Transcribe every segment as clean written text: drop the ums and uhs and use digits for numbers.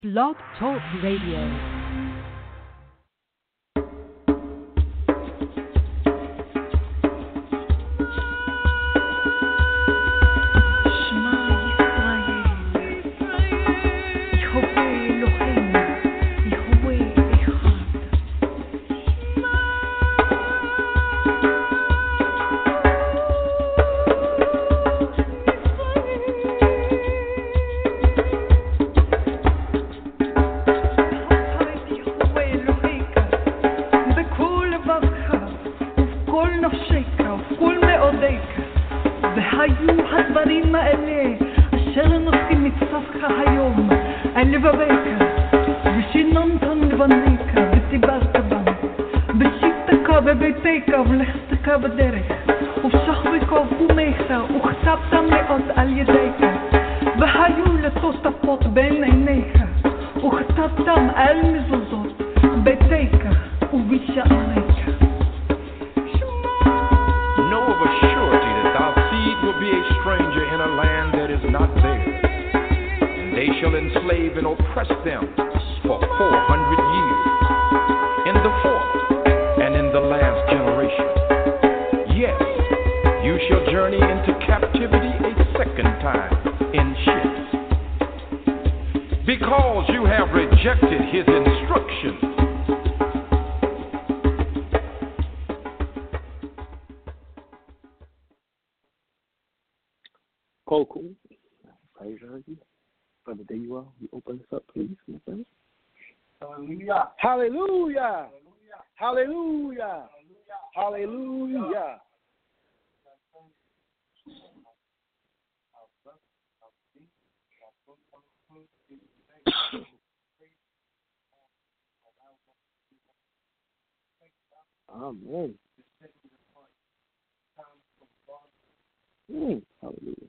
Blog Talk Radio. Hallelujah. Hallelujah. Hallelujah. Amen. Hallelujah.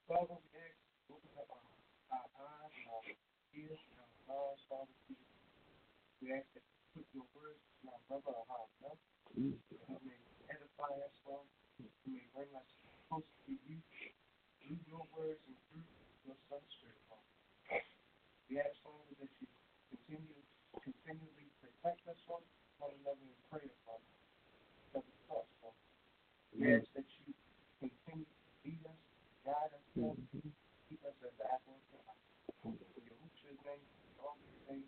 We ask that you put your words in our brother or our mouth. You may edify us, Lord. You may bring us close to you through your words and through your Son's Spirit, Lord. We ask, Lord, that you continually protect us, Lord, one another in prayer, Lord. That we trust, Lord. We ask that you continue to lead us, guide us, Lord. Keep us as the apple of your eye. For your Hoosh's name, all these things.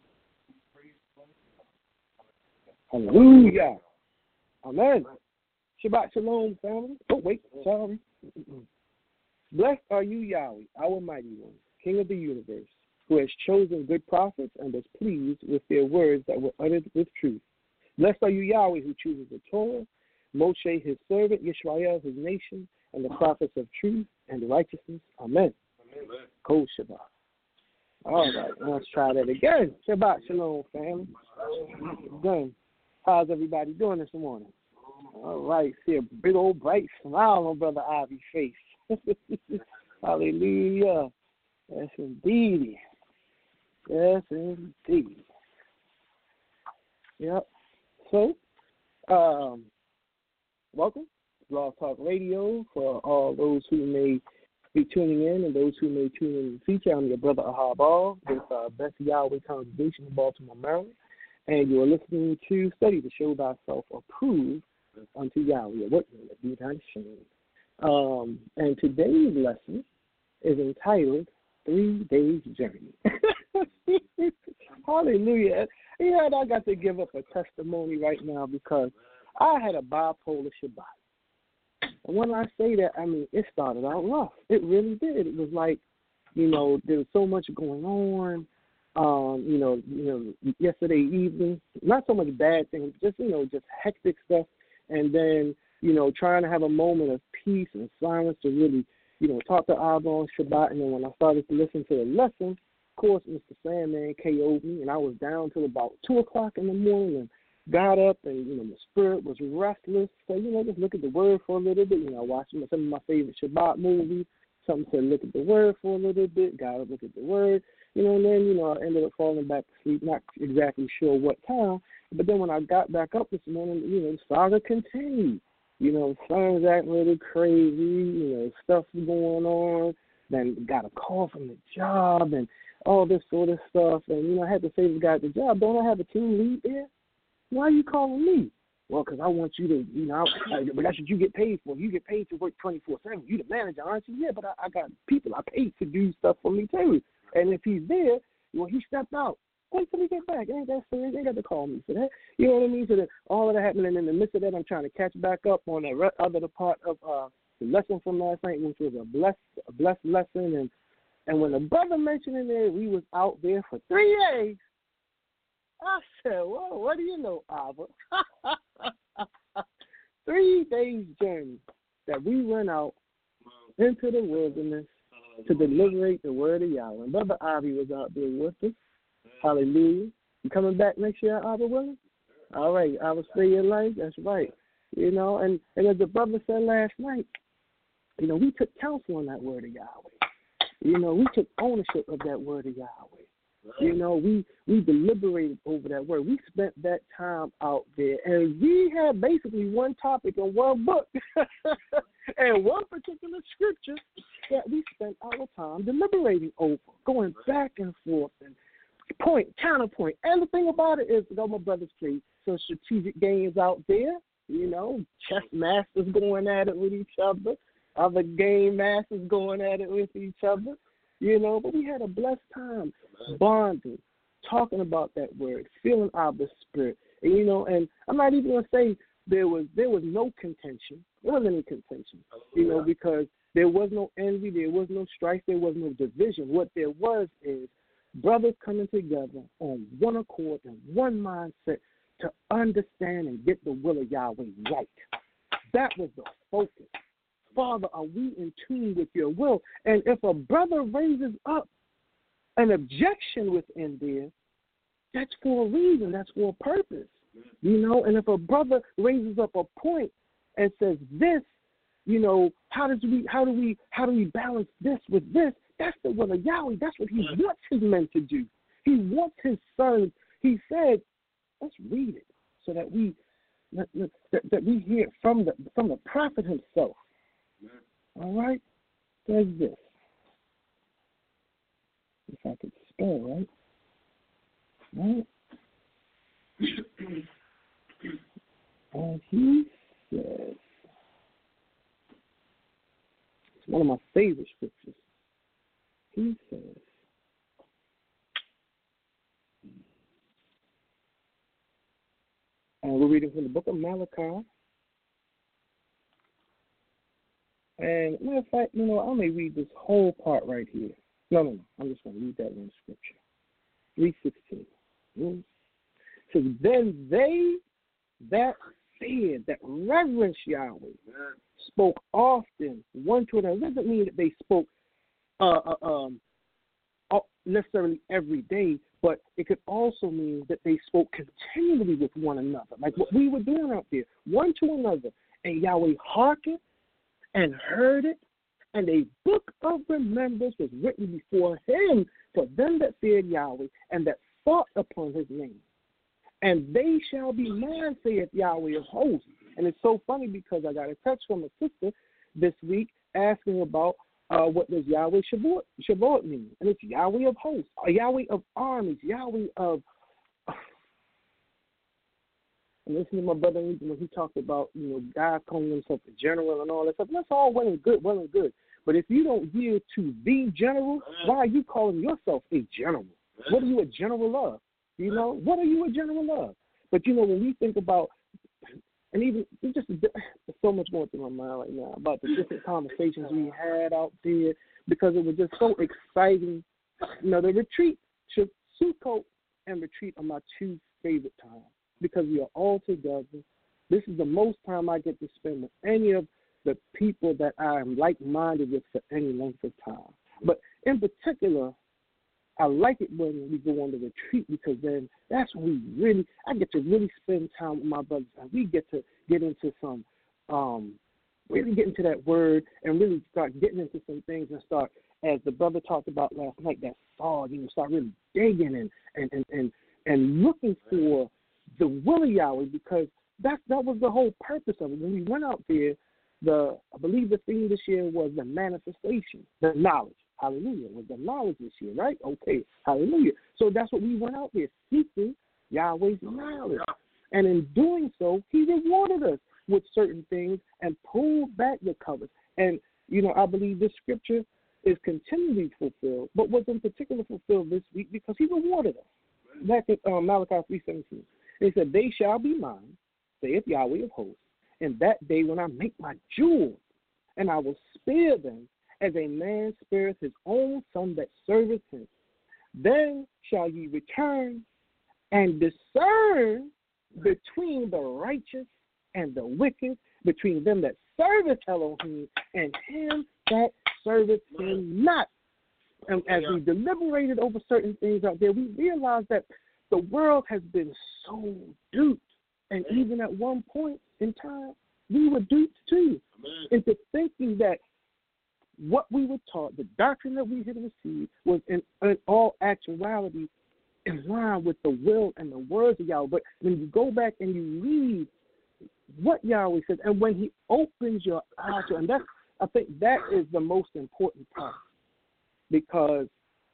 Hallelujah. Amen. Shabbat shalom, family. Oh, wait, sorry. Blessed are you, Yahweh, our mighty one, King of the universe, who has chosen good prophets and is pleased with their words that were uttered with truth. Blessed are you, Yahweh, who chooses the Torah, Moshe, his servant, Yisrael, his nation, and the prophets of truth and righteousness. Amen. Amen. Kol Shabbat. All right, let's try that again. Shabbat shalom, family. Done. How's everybody doing this morning? All right, see a big old bright smile on Brother Ivy's face. Hallelujah. Yes, indeed. Yes, indeed. Yep. So, welcome to Blog Talk Radio for all those who may be tuning in and those who may tune in in the future. I'm your brother Ahab All with Beth Yahweh Congregation in Baltimore, Maryland. And you are listening to Study to Show Thyself Approved unto Yahweh, a workman that be not ashamed. And today's lesson is entitled 3 Days Journey. Hallelujah. Yeah, I got to give up a testimony right now because I had a bipolar Shabbat. And when I say that, I mean, it started out rough. It really did. It was like, there was so much going on. Yesterday evening, not so much bad things, just hectic stuff. And then, trying to have a moment of peace and silence to really, talk to Abba on Shabbat. And then when I started to listen to the lesson, of course, Mr. Sandman KO'd me, and I was down till about 2 o'clock in the morning and got up, and, my spirit was restless. So, just look at the word for a little bit. I watched some of my favorite Shabbat movies. Something said look at the word for a little bit, got up, look at the word. And then, I ended up falling back to sleep, not exactly sure what time. But then when I got back up this morning, the saga continued. Son's acting really crazy, stuff going on. Then got a call from the job, and all this sort of stuff. And, I had to say to the guy at the job, don't I have a team lead there? Why are you calling me? Well, because I want you to, but that's what you get paid for. You get paid to work 24/7. You the manager, aren't you? Yeah, but I got people I paid to do stuff for me too. And if he's there, he stepped out. Wait till he get back. Ain't that serious? They got to call me for that. You know what I mean? So that all of that happening, and in the midst of that, I'm trying to catch back up on that other part of the lesson from last night, which was a blessed lesson. And when the brother mentioned in there, we was out there for 3 days. I said, well, what do you know, Abba? 3 days journey that we went out into the wilderness to deliberate the word of Yahweh. And Brother Avi was out there with us. Hallelujah. You coming back next year, Abba willing? All right, I will stay your life. That's right. And as the brother said last night, we took counsel on that word of Yahweh. We took ownership of that word of Yahweh. We deliberated over that word. We spent that time out there, and we had basically one topic in one book and one particular scripture that we spent our time deliberating over, going back and forth and point, counterpoint. And the thing about it is, my brothers play some strategic games out there, chess masters going at it with each other, other game masters going at it with each other. But we had a blessed time bonding, talking about that word, feeling our spirit. And I'm not even going to say there was no contention. There wasn't any contention, because there was no envy, there was no strife, there was no division. What there was is brothers coming together on one accord and one mindset to understand and get the will of Yahweh right. That was the focus. Father, are we in tune with your will? And if a brother raises up an objection within there, that's for a reason, that's for a purpose. And if a brother raises up a point and says this, how do we balance this with this? That's the will of Yahweh. That's what he wants his men to do. He wants his sons. He said, let's read it so that we hear from the prophet himself. All right? There's this. If I could spell right. Right? And he says, it's one of my favorite scriptures. He says, and we're reading from the book of Malachi. And matter of fact, I may read this whole part right here. No. I'm just going to read that one scripture. 3:16. It says, then they that feared, that reverence Yahweh, spoke often one to another. It doesn't mean that they spoke necessarily every day, but it could also mean that they spoke continually with one another, like what we were doing out there, one to another. And Yahweh hearkened and heard it, and a book of remembrance was written before him for them that feared Yahweh and that thought upon his name. And they shall be mine, saith Yahweh of hosts. And it's so funny because I got a text from a sister this week asking about what does Yahweh Shabbat mean. And it's Yahweh of hosts, Yahweh of armies, Yahweh of... And listen to my brother when he talked about, God calling himself a general and all that stuff. That's all well and good. But if you don't yield to the general, why are you calling yourself a general? What are you a general of? What are you a general of? But, when we think about, and even just there's so much going through my mind right now about the different conversations we had out there because it was just so exciting. The retreat, Sukkot and retreat are my two favorite times. Because we are all together. This is the most time I get to spend with any of the people that I am like-minded with for any length of time. But in particular, I like it when we go on the retreat because then that's when I get to really spend time with my brothers and we get to get into some, really get into that word and really start getting into some things and start, as the brother talked about last night, that saw, start really digging and looking for the will of Yahweh, because that was the whole purpose of it. When we went out there, I believe the theme this year was the manifestation, the knowledge. Hallelujah. Was the knowledge this year, right? Okay. Hallelujah. So that's what we went out there, seeking Yahweh's knowledge. And in doing so, he rewarded us with certain things and pulled back the covers. And, I believe this scripture is continually fulfilled, but was in particular fulfilled this week because he rewarded us. Back at Malachi 3:17. He said, they shall be mine, saith Yahweh of hosts, and that day when I make my jewels, and I will spare them as a man spareth his own son that serveth him. Then shall ye return and discern between the righteous and the wicked, between them that serveth Elohim and him that serveth him not. And as we deliberated over certain things out there, we realized that the world has been so duped. And even at one point in time, we were duped too into thinking that what we were taught, the doctrine that we had received, was in all actuality in line with the will and the words of Yahweh. But when you go back and you read what Yahweh says, and when he opens your eyes, and I think that is the most important part, because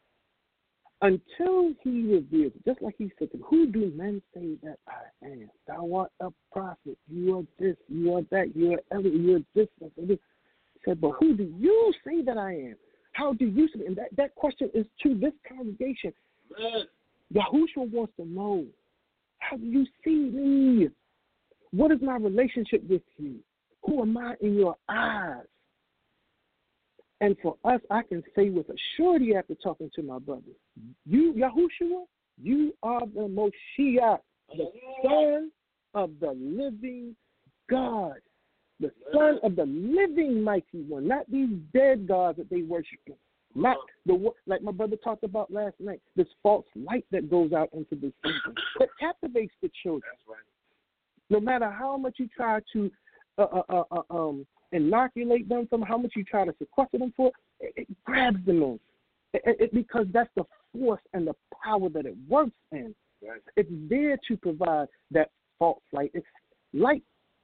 until he reveals, just like he said, who do men say that I am? Thou art a prophet. You are this. You are that. You are every. You are this. And this. He said, but who do you say that I am? How do you say? And that question is to this congregation. Yahushua wants to know, how do you see me? What is my relationship with you? Who am I in your eyes? And for us, I can say with a surety after talking to my brother, you, Yahushua, you are the Moshiach, the Son of the living God, the Son of the living mighty one, not these dead gods that they worship. Not like my brother talked about last night, this false light that goes out into this season that captivates the children. That's right. No matter how much you try to inoculate them from, how much you try to sequester them for, it grabs them in. Because that's the force and the power that it works in. Right. It's there to provide that false light. It's light.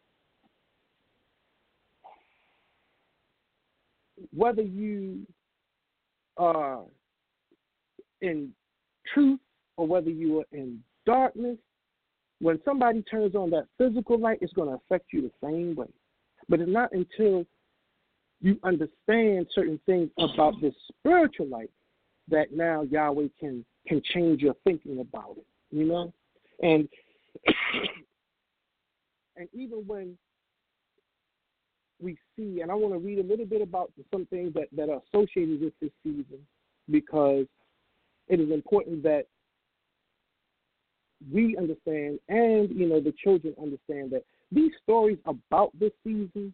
Whether you are in truth or whether you are in darkness, when somebody turns on that physical light, it's going to affect you the same way. But it's not until you understand certain things about this spiritual light that now Yahweh can change your thinking about it, And and even when we see, and I want to read a little bit about some things that are associated with this season, because it is important that we understand and, the children understand that these stories about this season,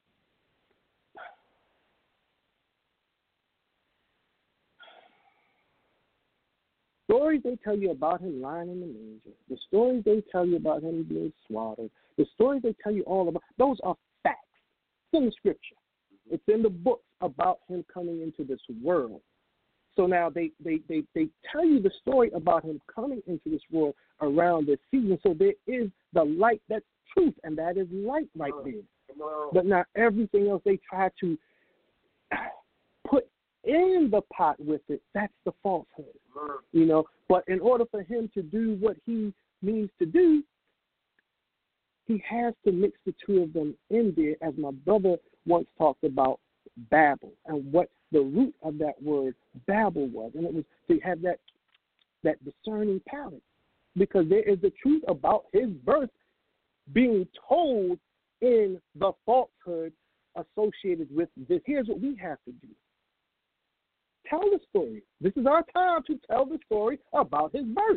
stories they tell you about him lying in the manger, the stories they tell you about him being slaughtered, the stories they tell you all about, those are facts. It's in the scripture. It's in the books about him coming into this world. So now they tell you the story about him coming into this world around this season. So there is the light that's truth, and that is light right there. But now everything else they try to put in the pot with it, that's the falsehood. But in order for him to do what he needs to do, he has to mix the two of them in there, as my brother once talked about Babel and what the root of that word Babel was. And it was to have that discerning palate, because there is the truth about his birth being told in the falsehood associated with this. Here's what we have to do. Tell the story. This is our time to tell the story about his birth.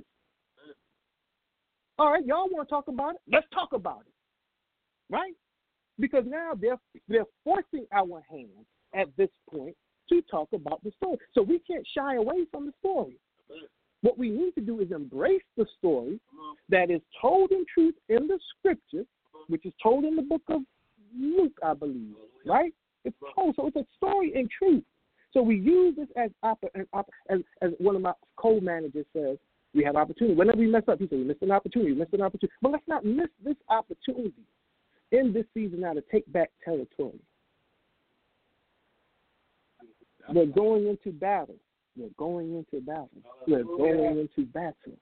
All right, y'all want to talk about it? Let's talk about it, right? Because now they're forcing our hands at this point to talk about the story. So we can't shy away from the story. What we need to do is embrace the story that is told in truth in the scriptures, which is told in the book of Luke, I believe, right? It's told, so it's a story in truth. So we use this as one of my co-managers says, we have opportunity. Whenever we mess up, he says, we missed an opportunity, But let's not miss this opportunity in this season now to take back territory. We're going into battle. We're going into battle. We're going into battle.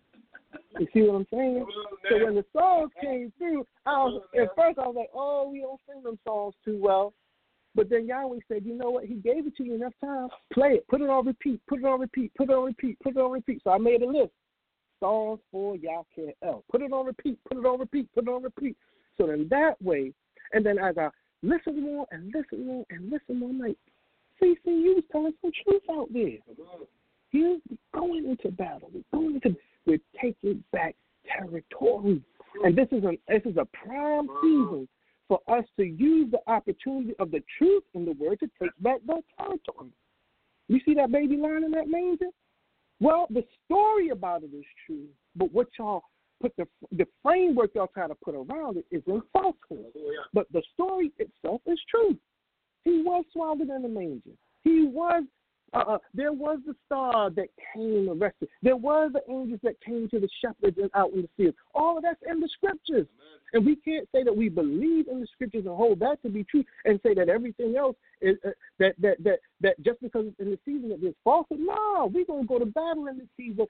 You see what I'm saying? So when the songs came through, at first I was like, oh, we don't sing them songs too well. But then Yahweh said, you know what? He gave it to you enough time. Play it. Put it on repeat. Put it on repeat. Put it on repeat. Put it on repeat. So I made a list. Songs for Yah-Keh-El. Put it on repeat. Put it on repeat. Put it on repeat. So then that way, and then as I listen more and listen more and listen more, I'm like, see, you was telling some truth out there. You're going into battle. We're taking back territory. And this is a prime season for us to use the opportunity of the truth in the word to take back that territory. You see that baby lying in that manger? Well, the story about it is true, but what y'all put the framework y'all try to put around it is in falsehood. But the story itself is true. He was swaddled in the manger. He was. There was the star that came and rested. There were the angels that came to the shepherds and out in the field. All of that's in the scriptures. And we can't say that we believe in the scriptures and hold that to be true and say that everything else is that just because it's in the season that there's falsehood. No, we're going to go to battle in the season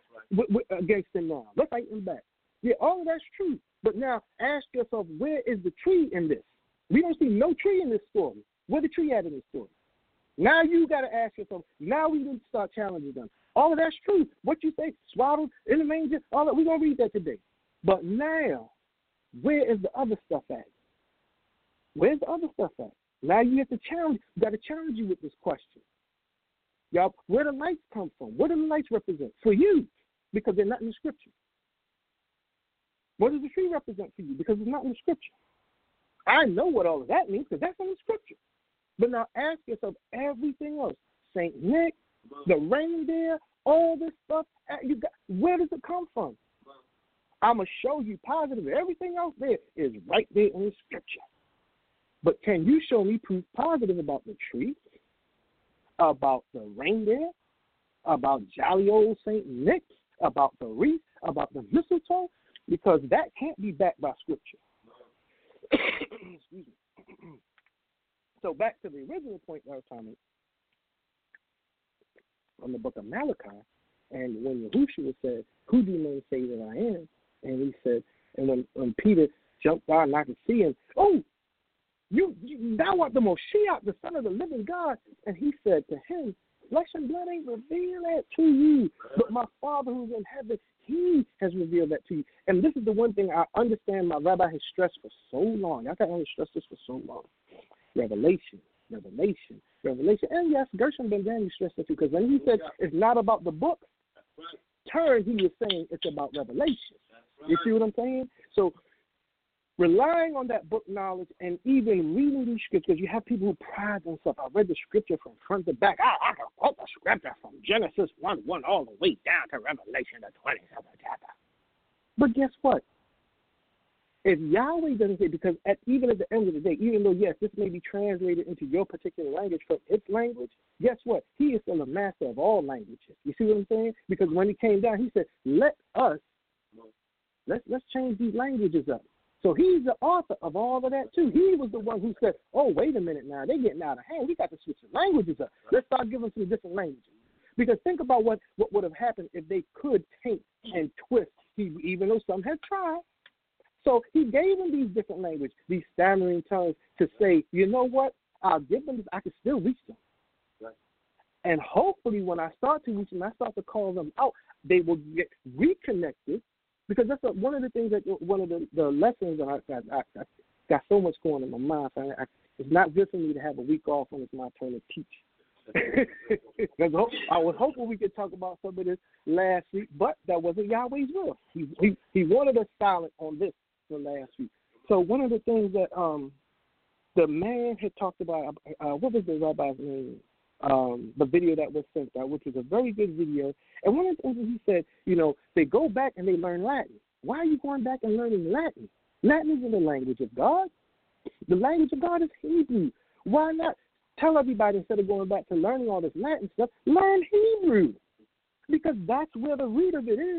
against them now. Let's fight them back. Yeah, all of that's true. But now ask yourself, where is the tree in this? We don't see no tree in this story. Where the tree at in this story? Now you got to ask yourself, now we need to start challenging them. All of that's true. What you say, swaddled in the manger, all that, we're going to read that today. But now, where is the other stuff at? Where's the other stuff at? Now you have to challenge, got to challenge you with this question. Y'all, where the lights come from? What do the lights represent? For you, because they're not in the scripture. What does the tree represent for you? Because it's not in the scripture. I know what all of that means because that's in the scripture. But now ask yourself everything else. St. Nick, the reindeer, all this stuff, where does it come from? I'm going to show you positive. Everything else there is right there in the scripture. But can you show me proof positive about the tree, about the reindeer, about jolly old St. Nick, about the wreath, about the mistletoe? Because that can't be backed by scripture. Excuse me. So back to the original point that I was talking about from the book of Malachi, and when Yahushua said, who do men say that I am? And he said, and when Peter jumped out and I could see him, oh, you thou art the Moshiach, the Son of the living God. And he said to him, flesh and blood ain't revealed that to you, but my Father who's in heaven, he has revealed that to you. And this is the one thing I understand my rabbi has stressed for so long. I can only stress this for so long. Revelation. And yes, Gershom Ben Daniel stressed it too, because when he said it's not about the book, turn, he was saying it's about revelation. You see what I'm saying? So relying on that book knowledge and even reading these scriptures, you have people who pride themselves. I read the scripture from front to back. I can quote the scripture from Genesis 1:1 all the way down to Revelation the 27th chapter. But guess what? If Yahweh doesn't say, because even at the end of the day, even though, yes, this may be translated into your particular language from its language, guess what? He is still a master of all languages. You see what I'm saying? Because when he came down, he said, let's change these languages up. So he's the author of all of that, too. He was the one who said, oh, wait a minute now. They're getting out of hand. We got to switch the languages up. Let's start giving some different languages. Because think about what would have happened if they could take and twist, even though some had tried. So he gave them these different languages, these stammering tongues, to say, you know what? I'll give them this. I can still reach them. Right. And hopefully when I start to reach them, I start to call them out, they will get reconnected. Because that's one of the things that one of the lessons that I got so much going in my mind. It's not good for me to have a week off when it's my turn to teach. I was hoping we could talk about some of this last week, but that wasn't Yahweh's will. He wanted us silent on this for last week. So one of the things that the man had talked about, what was the rabbi's name? The video that was sent out, which was a very good video. And one of the things he said, they go back and they learn Latin. Why are you going back and learning Latin? Latin isn't the language of God. The language of God is Hebrew. Why not tell everybody, instead of going back to learning all this Latin stuff, learn Hebrew? Because that's where the root of it is.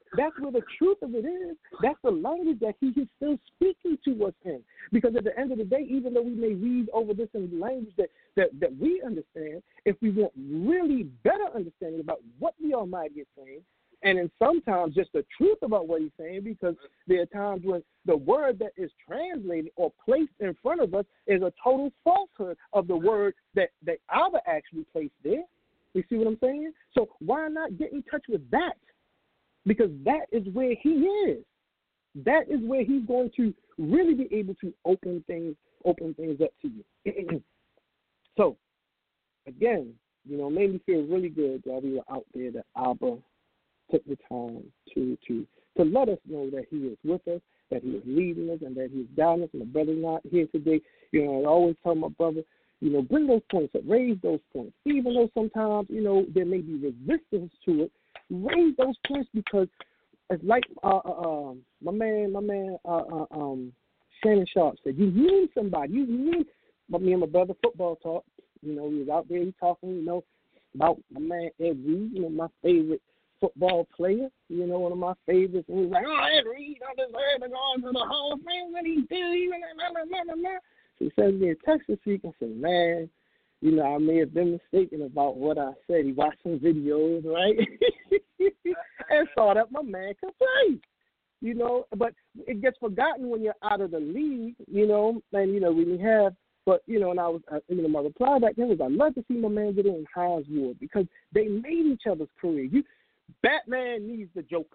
That's where the truth of it is. That's the language that he is still speaking to us in. Because at the end of the day, even though we may read over this in language that we understand, if we want really better understanding about what the Almighty is saying, and then sometimes just the truth about what he's saying, because there are times when the word that is translated or placed in front of us is a total falsehood of the word that Abba actually placed there. You see what I'm saying? So why not get in touch with that? Because that is where he is. That is where he's going to really be able to open things up to you. So, again, made me feel really good that we were out there, that Abba took the time to let us know that he is with us, that he is leading us, and that he is guiding us. And my brother's not here today. I always tell my brother, bring those points up, raise those points. Even though sometimes, there may be resistance to it, raise those points, because it's like my man Shannon Sharp said, you need somebody. You need me and my brother football talk. He was out there, he talking, about my man Ed Reed, my favorite football player, one of my favorites. And he's like, Ed Reed, I deserve to go into the Hall of Fame. What he do? So he sends me a text this week and said, man, I may have been mistaken about what I said. He watched some videos, right? And saw that my man could play, But it gets forgotten when you're out of the league, and, when you have, but, and I was, my reply back then was, I'd love to see my man get in Hines Ward, because they made each other's career. Batman needs the Joker.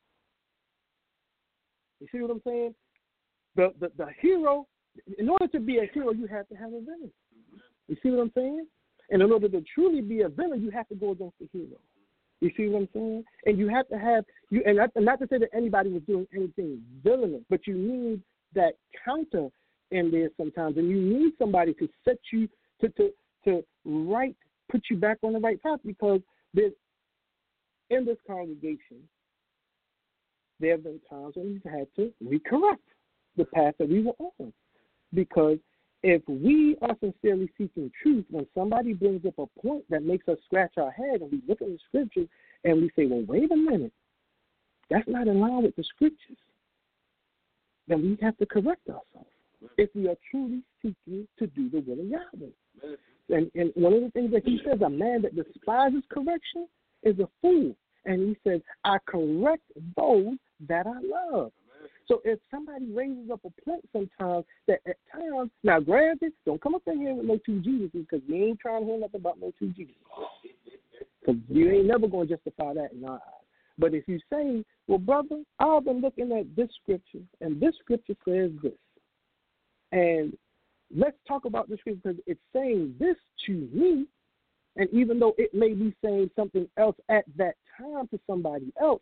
You see what I'm saying? The hero, in order to be a hero, you have to have a villain. You see what I'm saying? And in order to truly be a villain, you have to go against the hero. You see what I'm saying? And you have to have and not to say that anybody was doing anything villainous, but you need that counter in there sometimes, and you need somebody to set you to put you back on the right path, because in this congregation, there have been times when we've had to recorrect the path that we were on. Because if we are sincerely seeking truth, when somebody brings up a point that makes us scratch our head and we look at the scriptures and we say, well, wait a minute, that's not in line with the scriptures, then we have to correct ourselves if we are truly seeking to do the will of Yahweh. And one of the things that he says, a man that despises correction is a fool. And he says, I correct those that I love. So if somebody raises up a point sometimes that at times, now granted, don't come up in here with no two Jesus, because we ain't trying to hear nothing about no two Jesus. Because you ain't never going to justify that in our eyes. But if you say, well, brother, I've been looking at this scripture, and this scripture says this. And let's talk about the scripture because it's saying this to me, and even though it may be saying something else at that time to somebody else,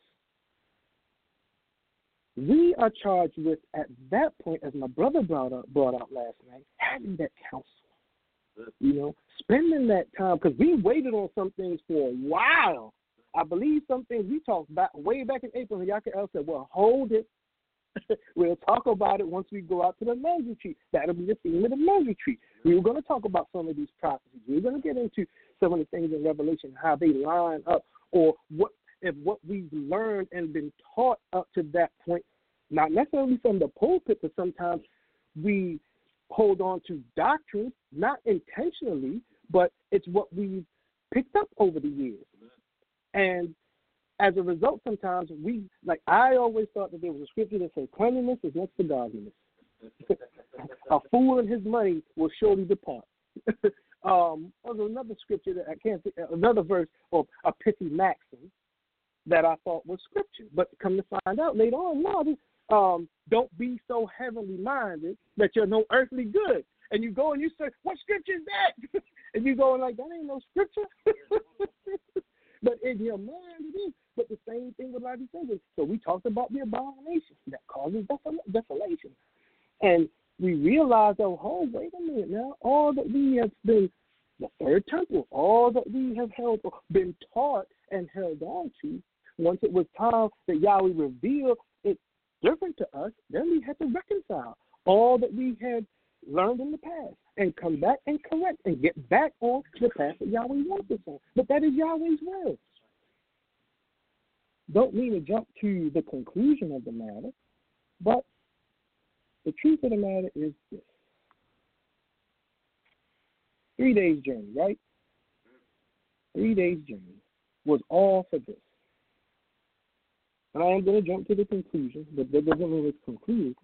we are charged with, at that point, as my brother brought out last night, having that counsel. Spending that time, because we waited on some things for a while. I believe some things we talked about way back in April, and Yaka said, well, hold it. We'll talk about it once we go out to the men's retreat. That'll be the theme of the men's retreat. We were going to talk about some of these prophecies. We were going to get into some of the things in Revelation, how they line up, or what we've learned and been taught up to that point, not necessarily from the pulpit, but sometimes we hold on to doctrines, not intentionally, but it's what we've picked up over the years. And as a result, sometimes I always thought that there was a scripture that said cleanliness is next to godliness. A fool and his money will surely depart. There's another scripture that I can't think, another verse or a pithy maxim that I thought was scripture. But come to find out later on, no, don't be so heavenly minded that you're no earthly good. And you go and you say, what scripture is that? And you go and that ain't no scripture. But in your mind it is. But the same thing with a lot of these things. So we talked about the abomination that causes desolation. And we realized, wait a minute now, all that we have been, the third temple, all that we have been taught and held on to, once it was time that Yahweh revealed it different to us, then we had to reconcile all that we had learned in the past and come back and correct and get back on the path that Yahweh wants us on. But that is Yahweh's will. Don't mean to jump to the conclusion of the matter, but the truth of the matter is this. 3 days journey, right? 3 days journey was all for this. And I am going to jump to the conclusion, but that doesn't mean it's concluded.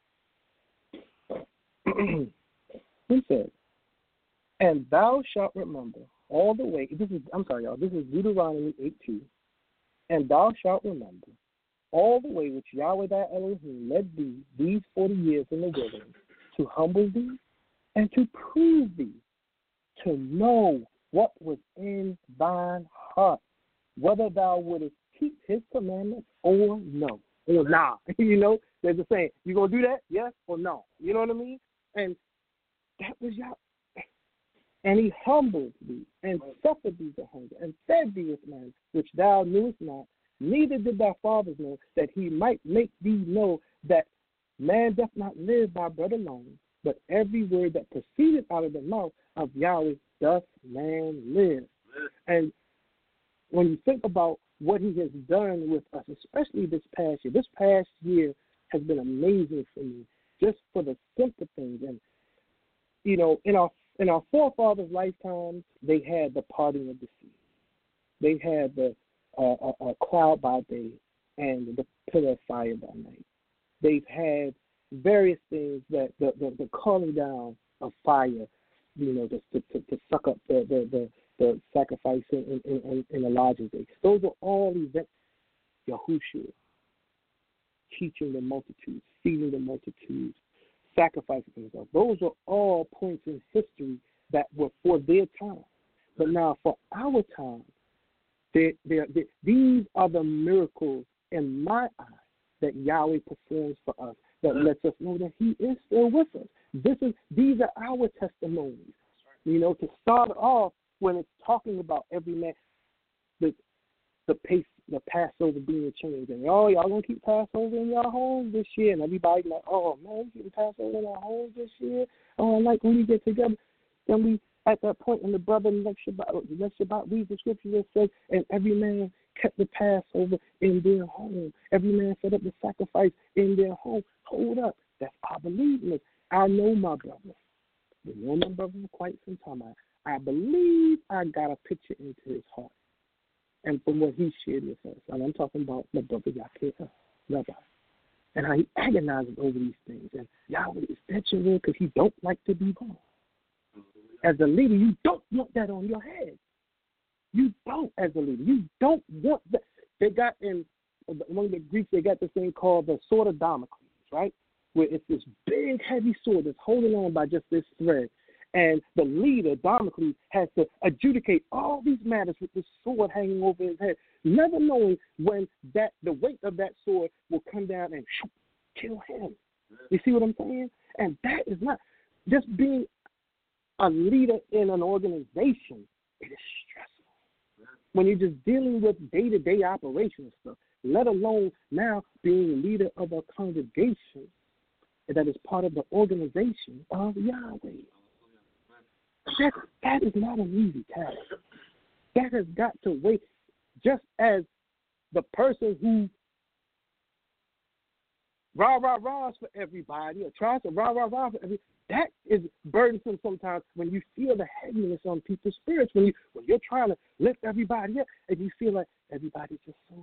He said, and thou shalt remember all the way, this is Deuteronomy 8:2. And thou shalt remember all the way which Yahweh thy Elohim led thee these 40 years in the wilderness, to humble thee and to prove thee, to know what was in thine heart, whether thou wouldest keep his commandments or no, or nah. There's a saying, you going to do that, yes or no? You know what I mean? And that was Yahweh. And he humbled thee, and suffered thee to hunger, and fed thee with manna, which thou knewest not, neither did thy fathers know, that he might make thee know that man doth not live by bread alone, but every word that proceeded out of the mouth of Yahweh doth man live. And when you think about what he has done with us, especially this past year has been amazing for me, just for the simple things. And, in our forefathers' lifetimes, they had the parting of the sea. They had the cloud by day and the pillar of fire by night. They've had various things that the calling down of fire, to suck up the sacrifice in Elijah's day. Those are all events. Yahushua teaching the multitudes, feeding the multitudes, sacrificing himself. Those are all points in history that were for their time. But now for our time, these are the miracles in my eyes that Yahweh performs for us, that lets us know that he is still with us. These are our testimonies. To start off when it's talking about every man, the Passover being changed. And y'all gonna keep Passover in your homes this year, and everybody like, oh man, we keeping Passover in our homes this year. Oh, I like when we get together. Then we at that point when the brother next Shabbat reads the scripture that says, and every man kept the Passover in their home. Every man set up the sacrifice in their home. Hold up, that's our believing. I know my brother. Been knowing my brother for quite some time. I believe I got a picture into his heart. And from what he shared with us, and I'm talking about my brother Yaakov, Rabbi, and how he agonizes over these things. And Yahweh, is that your will? Because he don't like to be wrong. As a leader, you don't want that on your head. You don't, as a leader. You don't want that. They got among the Greeks, they got this thing called the sword of Damocles, right? Where it's this big, heavy sword that's holding on by just this thread. And the leader, Damocles, has to adjudicate all these matters with this sword hanging over his head, never knowing when the weight of that sword will come down and kill him. You see what I'm saying? And that is not just being a leader in an organization. It is stressful when you're just dealing with day-to-day operational stuff, let alone now being a leader of a congregation that is part of the organization of Yahweh. That is not an easy task. That has got to wait. Just as the person who rah-rah-rahs for everybody or tries to rah-rah-rah for everybody, that is burdensome sometimes when you feel the heaviness on people's spirits, when you're trying to lift everybody up and you feel like everybody's just so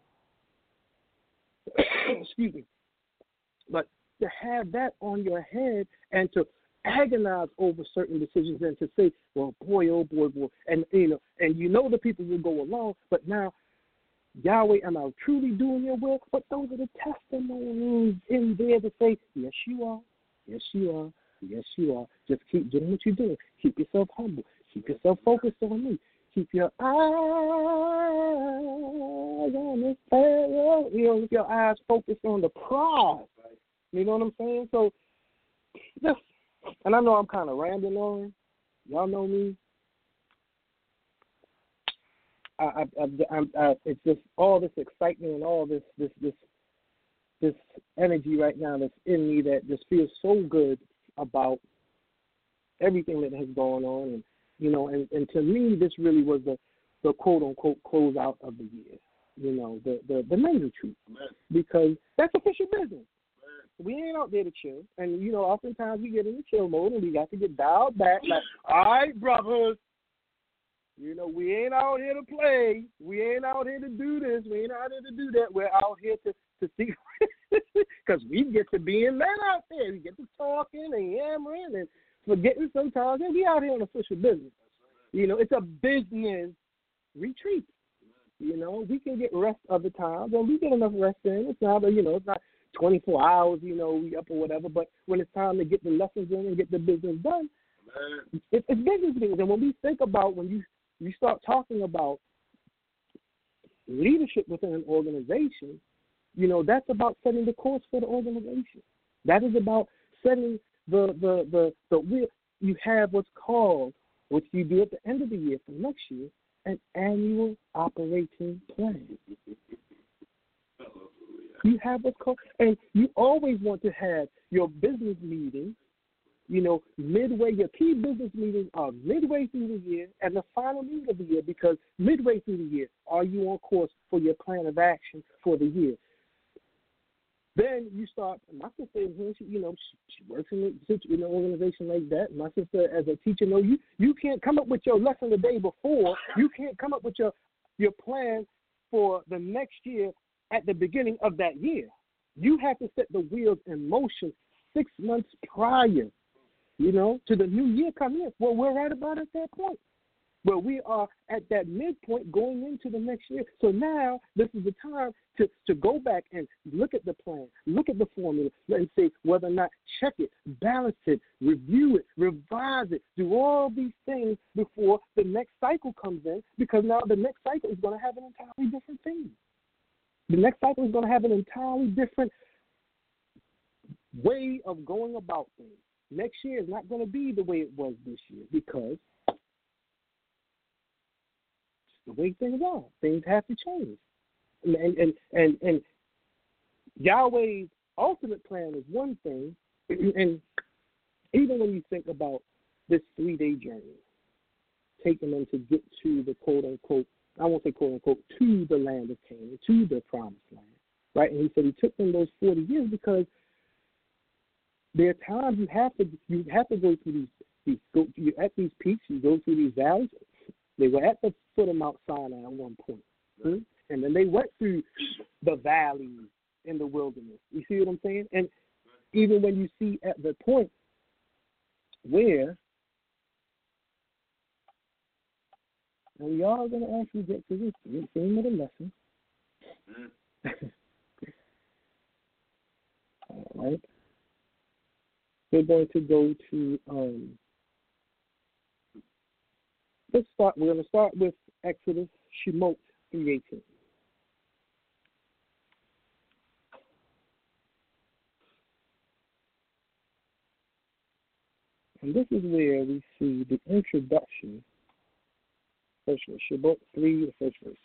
down. Excuse me. But to have that on your head and to agonize over certain decisions and to say, well, boy, oh boy, and the people will go along, but now, Yahweh, am I truly doing your will? But those are the testimonies in there to say, yes, you are. Yes, you are. Yes, you are. Just keep doing what you're doing. Keep yourself humble. Keep yourself focused on me. Keep your eyes on this arrow. Keep your eyes focused on the prize. You know what I'm saying? So, just, and I know I'm kind of rambling on. Y'all know me. It's just all this excitement and all this energy right now that's in me that just feels so good about everything that has gone on, and and to me this really was the quote unquote closeout of the year. the men's retreat, because that's official business. We ain't out there to chill. And, oftentimes we get in the chill mode and we got to get dialed back. Like, all right, brothers, we ain't out here to play. We ain't out here to do this. We ain't out here to do that. We're out here to see, because we get to being men out there. We get to talking and yammering and forgetting sometimes. And we out here on official business. It's a business retreat. We can get rest other times, and we get enough rest in. It's not, it's not 24 hours, we up or whatever. But when it's time to get the lessons in and get the business done, it's business things. And when we think about, when you start talking about leadership within an organization, that's about setting the course for the organization. That is about setting the you have what's called, which you do at the end of the year for next year, an annual operating plan. You have what's called, and you always want to have your business meeting, midway. Your key business meetings are midway through the year and the final meeting of the year, because midway through the year, are you on course for your plan of action for the year? Then you start. My sister in here, she works in an organization like that. My sister, as a teacher, you can't come up with your lesson the day before. You can't come up with your plan for the next year at the beginning of that year. You have to set the wheels in motion 6 months prior, to the new year coming in. Well, we're right about at that point. Well, we are at that midpoint going into the next year. So now this is the time to go back and look at the plan, look at the formula, and say whether or not, check it, balance it, review it, revise it, do all these things before the next cycle comes in, because now the next cycle is going to have an entirely different thing. The next cycle is going to have an entirely different way of going about things. Next year is not going to be the way it was this year, because the way things are, things have to change. And Yahweh's ultimate plan is one thing, and even when you think about this 3-day journey, taking them to get to the quote-unquote, I won't say quote-unquote, to the land of Canaan, to the promised land, right? And he said he took them those 40 years because there are times you have to go through you're at these peaks, you go through these valleys. They were at the foot of Mount Sinai at one point, and then they went through the valleys in the wilderness. You see what I'm saying? And even when you see at the point where, and we are going to actually get to this theme of the lesson. All right. We're going to go to, we're going to start with Exodus, Shemot 3:18. And this is where we see the introduction. First verse, Shemot 3, the first verse.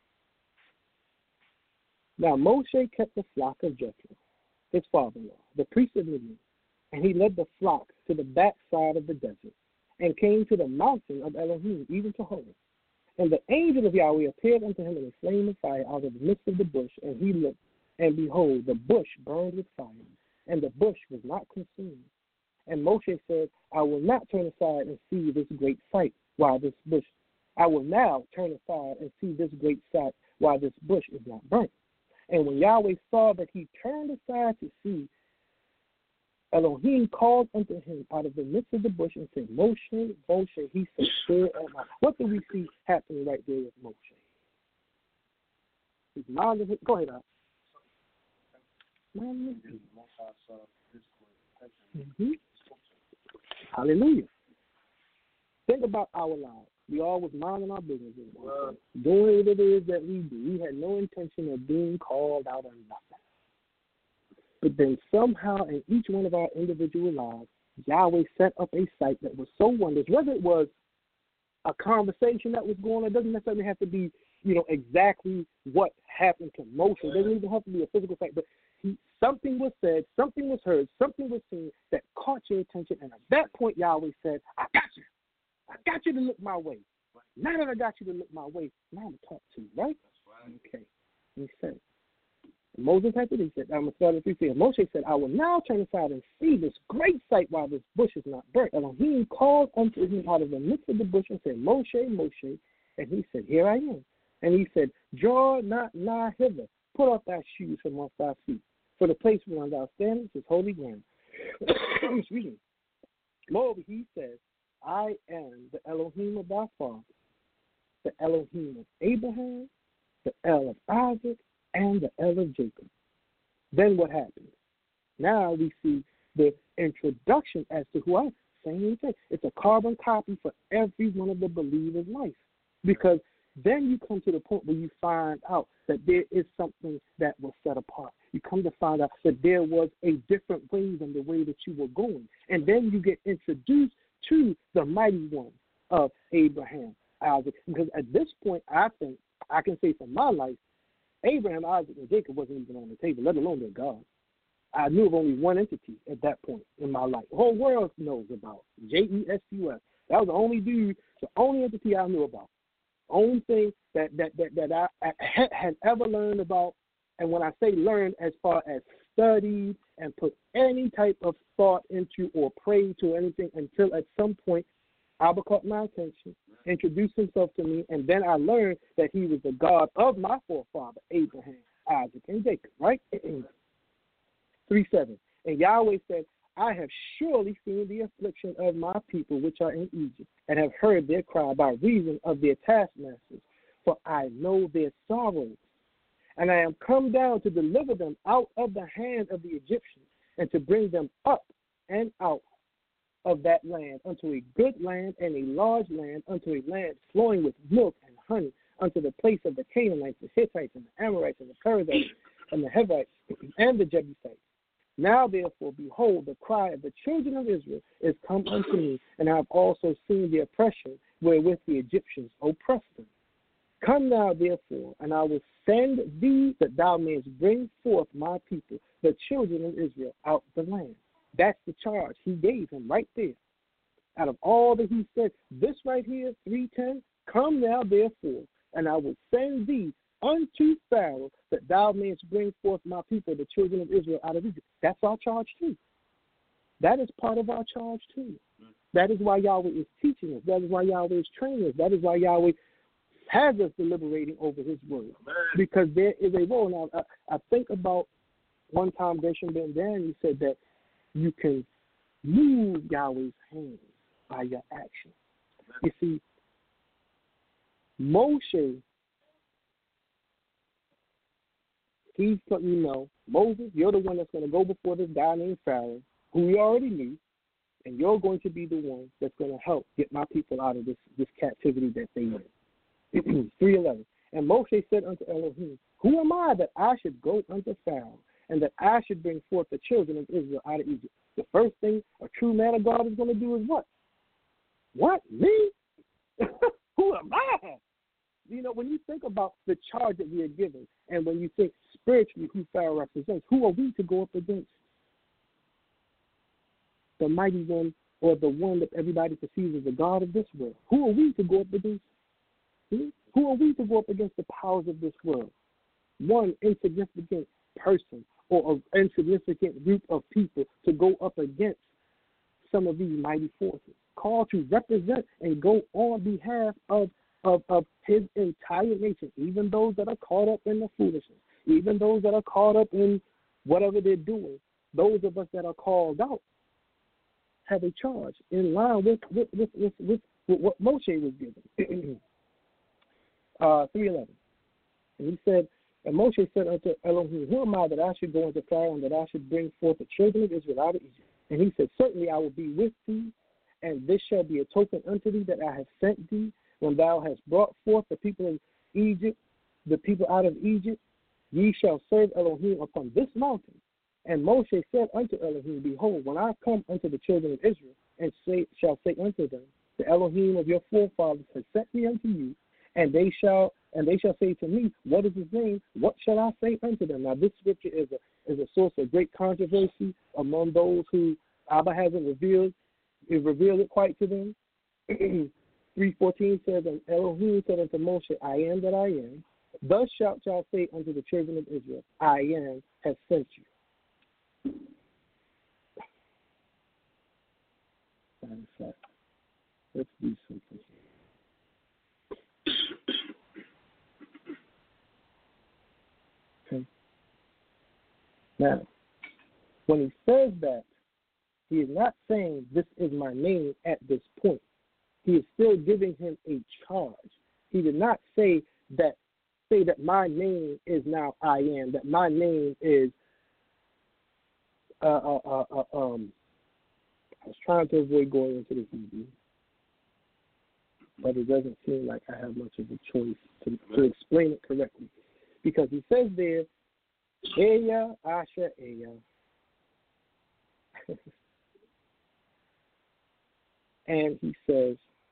Now Moshe kept the flock of Jethro, his father-in-law, the priest of Midian, and he led the flock to the backside of the desert, and came to the mountain of Elohim, even to Horeb. And the angel of Yahweh appeared unto him in a flame of fire out of the midst of the bush, and he looked, and behold, the bush burned with fire, and the bush was not consumed. And Moshe said, I will not turn aside and see this great sight, while this bush, I will now turn aside and see this great sight, while this bush is not burnt. And when Yahweh saw that he turned aside to see, Elohim called unto him out of the midst of the bush and said, Moshe, Moshe. He said, Here am I. What do we see happening right there with Moshe? He's minding it. Go ahead, Al. Mm-hmm. Hallelujah. Think about our lives. We all was minding our business, doing what it is that we do. We had no intention of being called out on nothing. But then somehow in each one of our individual lives, Yahweh set up a site that was so wondrous. Whether it was a conversation that was going on, it doesn't necessarily have to be, exactly what happened to Moshe. It doesn't even have to be a physical site, but something was said, something was heard, something was seen that caught your attention. And at that point, Yahweh said, I got you. I got you to look my way. Now that I got you to look my way, now I'm going to talk to you, right? Okay. And he said, Moses answered, he said, I'm going to start at 3. Moshe said, I will now turn aside and see this great sight while this bush is not burnt. Elohim called unto him out of the midst of the bush and said, Moshe, Moshe. And he said, Here I am. And he said, Draw not nigh hither. Put off thy shoes from off thy feet. For the place wherein thou standest is holy ground. Excuse me. Moreover, he says, I am the Elohim of thy father, the Elohim of Abraham, the El of Isaac, and the El of Jacob. Then what happens? Now we see the introduction as to who I am. Same thing. It's a carbon copy for every one of the believers' life. Because then you come to the point where you find out that there is something that was set apart. You come to find out that there was a different way than the way that you were going. And then you get introduced to the mighty one of Abraham, Isaac. Because at this point, I think, I can say for my life, Abraham, Isaac, and Jacob wasn't even on the table, let alone their God. I knew of only one entity at that point in my life. The whole world knows about Jesus. That was the only dude, the only entity I knew about. Only thing that I had ever learned about, and when I say learned, as far as studied and put any type of thought into or prayed to anything, until at some point Abba caught my attention, introduced himself to me, and then I learned that he was the God of my forefather, Abraham, Isaac, and Jacob, right? 3:7. And Yahweh said, I have surely seen the affliction of my people which are in Egypt, and have heard their cry by reason of their taskmasters, for I know their sorrows. And I am come down to deliver them out of the hand of the Egyptians, and to bring them up and out of that land unto a good land and a large land, unto a land flowing with milk and honey, unto the place of the Canaanites, the Hittites, and the Amorites, and the Perizzites, and the Hivites, and the Jebusites. Now, therefore, behold, the cry of the children of Israel is come unto me, and I have also seen the oppression wherewith the Egyptians oppressed them. Come now, therefore, and I will send thee that thou mayest bring forth my people, the children of Israel, out of the land. That's the charge he gave him right there. Out of all that he said, this right here, 3:10, come now, therefore, and I will send thee unto Pharaoh, that thou mayest bring forth my people, the children of Israel, out of Egypt. That's our charge too. That is part of our charge too. That is why Yahweh is teaching us. That is why Yahweh is training us. That is why Yahweh has us deliberating over his word. Because there is a role. Now, I think about one time Gershom Ben Daniel said that you can move Yahweh's hands by your action. You see, Moshe, he's letting you know, Moses, you're the one that's going to go before this guy named Pharaoh, who we already knew, and you're going to be the one that's going to help get my people out of this captivity that they in. 3:11. And Moshe said unto Elohim, who am I that I should go unto Pharaoh, and that I should bring forth the children of Israel out of Egypt? The first thing a true man of God is going to do is what? What? Me? Who am I? You know, when you think about the charge that we are given, and when you think spiritually who Pharaoh represents, who are we to go up against? The mighty one, or the one that everybody perceives as the God of this world. Who are we to go up against? Who are we to go up against the powers of this world? One insignificant person or an insignificant group of people to go up against some of these mighty forces, called to represent and go on behalf of his entire nation, even those that are caught up in the foolishness, even those that are caught up in whatever they're doing. Those of us that are called out have a charge in line with what Moshe was given. 3:11. And he said, and Moshe said unto Elohim, who am I that I should go unto Pharaoh, and that I should bring forth the children of Israel out of Egypt? And he said, certainly I will be with thee, and this shall be a token unto thee that I have sent thee, when thou hast brought forth the people of Egypt, the people out of Egypt. Ye shall serve Elohim upon this mountain. And Moshe said unto Elohim, behold, when I come unto the children of Israel, and shall say unto them, the Elohim of your forefathers has sent me unto you, and they shall say to me, what is his name? What shall I say unto them? Now this scripture is a source of great controversy among those who Abba hasn't revealed it quite to them. 3:14 says, and Elohim said unto Moshe, I am that I am. Thus shalt thou say unto the children of Israel, I am has sent you. In fact, let's do something. Okay. Now, when he says that, he is not saying this is my name at this point. He is still giving him a charge. He did not say that my name is now I am, that my name is I was trying to avoid going into the Hebrew, but it doesn't seem like I have much of a choice to explain it correctly. Because he says there, Eya, Asher, Eya. And he says,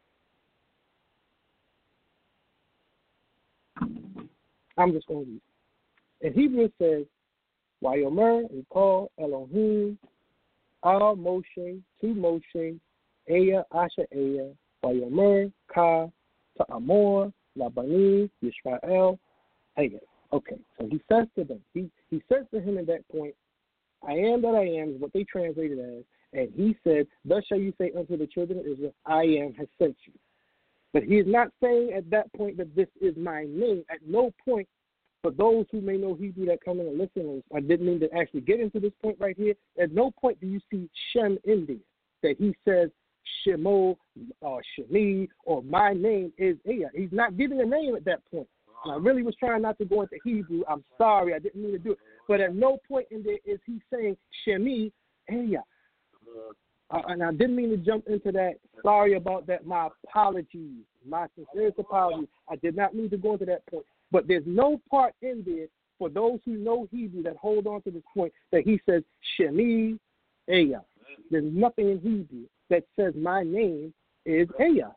I'm just going to read. In Hebrew it says, Wayomer, and call Elohim, Al Moshe, to Moshe, Eya, Asher, Eya, Wayomer, Ka, Ta'amor, Labani, Yisrael, Eya. Okay, so he says to them, he says to him at that point, I am that I am is what they translated as, and he said, thus shall you say unto the children of Israel, I am has sent you. But he is not saying at that point that this is my name. At no point, for those who may know Hebrew that come in and listen, I didn't mean to actually get into this point right here. At no point do you see Shem in there, that he says Shemo or Shemi or my name is Eya. He's not giving a name at that point. And I really was trying not to go into Hebrew. I'm sorry, I didn't mean to do it. But at no point in there is he saying Shemi Eya. And I didn't mean to jump into that. Sorry about that. My apologies. My sincerest apologies. I did not mean to go into that point. But there's no part in there for those who know Hebrew that hold on to this point that he says Shemi Eya. There's nothing in Hebrew that says my name is Eya.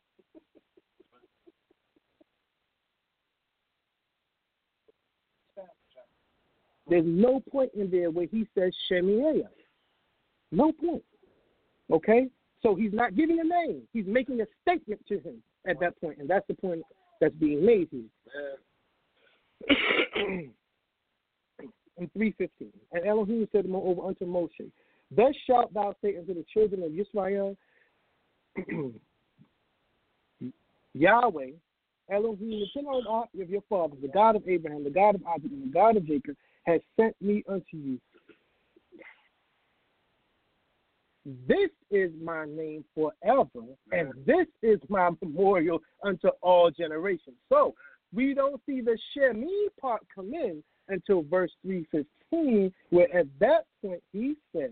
There's no point in there where he says Shemi Eya. No point. Okay? So he's not giving a name. He's making a statement to him at that point, and that's the point that's being made here. In 3:15, and Elohim said over unto Moshe, thus shalt thou say unto the children of Israel, Yahweh, Elohim, the general of your fathers, the God of Abraham, the God of Isaac, and the God of Jacob, has sent me unto you. This is my name forever, and this is my memorial unto all generations. So we don't see the Shemi part come in until verse 3:15, where at that point he says,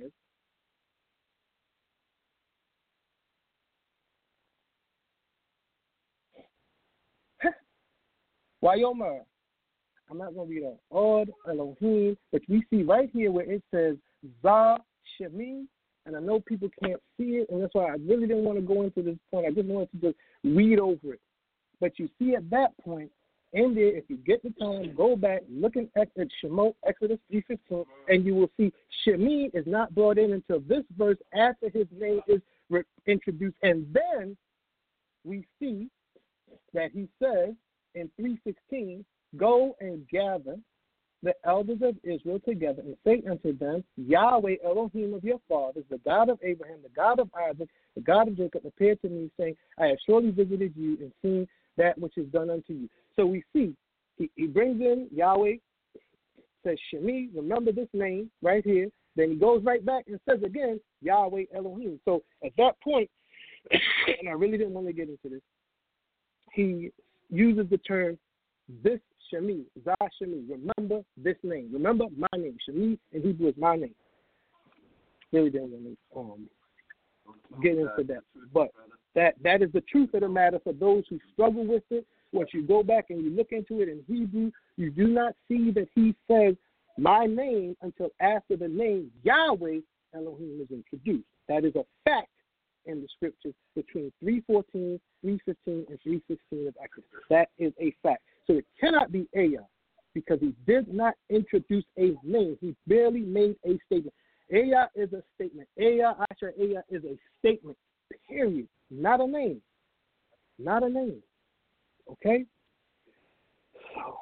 Wayomer. I'm not going to read that. Od, Elohim, but we see right here where it says Za Shemi, and I know people can't see it, and that's why I really didn't want to go into this point. I just wanted to just read over it. But you see at that point, in there, if you get the time, go back, look at Shemot, Exodus 3:15, and you will see Shemi is not brought in until this verse after his name is introduced. And then we see that he says in 3:16, go and gather the elders of Israel together and say unto them, Yahweh Elohim of your fathers, the God of Abraham, the God of Isaac, the God of Jacob, appeared to me, saying, I have surely visited you and seen that which is done unto you. So we see, he brings in Yahweh, says Shemi, remember this name right here. Then he goes right back and says again, Yahweh Elohim. So at that point, and I really didn't want to get into this, he uses the term, this Shemi, Zah Shemi, remember this name. Remember my name. Shemi in Hebrew is my name. Really didn't want to get into that. But that is the truth of the matter for those who struggle with it. Once you go back and you look into it in Hebrew, you do not see that he says my name until after the name Yahweh Elohim is introduced. That is a fact in the scriptures between 3:14, 3:15, and 3:16 of Exodus. That is a fact. So it cannot be Eya because he did not introduce a name. He barely made a statement. Eya is a statement. Eya, Asher, Eya is a statement, period. Not a name. Not a name. Okay? So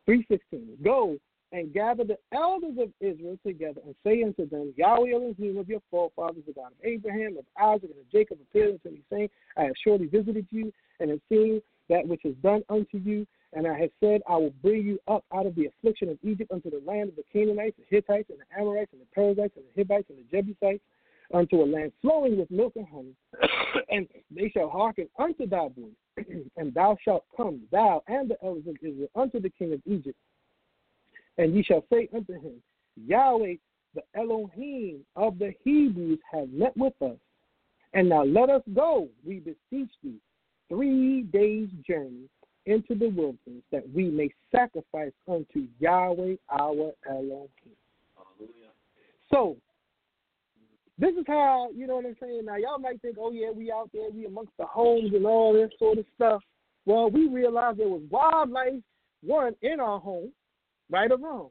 3:16. Go and gather the elders of Israel together and say unto them, Yahweh Elohim of your forefathers, the God of Abraham, of Isaac, and of Jacob, appeared unto me, saying, I have surely visited you and have seen that which is done unto you, and I have said, I will bring you up out of the affliction of Egypt unto the land of the Canaanites, the Hittites, and the Amorites, and the Perizzites, and the Hivites, and the Jebusites, unto a land flowing with milk and honey, and they shall hearken unto thy voice, and thou shalt come, thou and the elders of Israel, unto the king of Egypt, and ye shall say unto him, Yahweh, the Elohim of the Hebrews, have met with us, and now let us go, we beseech thee, 3 days' journey into the wilderness, that we may sacrifice unto Yahweh our Elohim. Hallelujah. So, this is how, you know what I'm saying? Now, y'all might think, oh, yeah, we out there, we amongst the homes and all this sort of stuff. Well, we realized there was wildlife, one, in our home, right or wrong.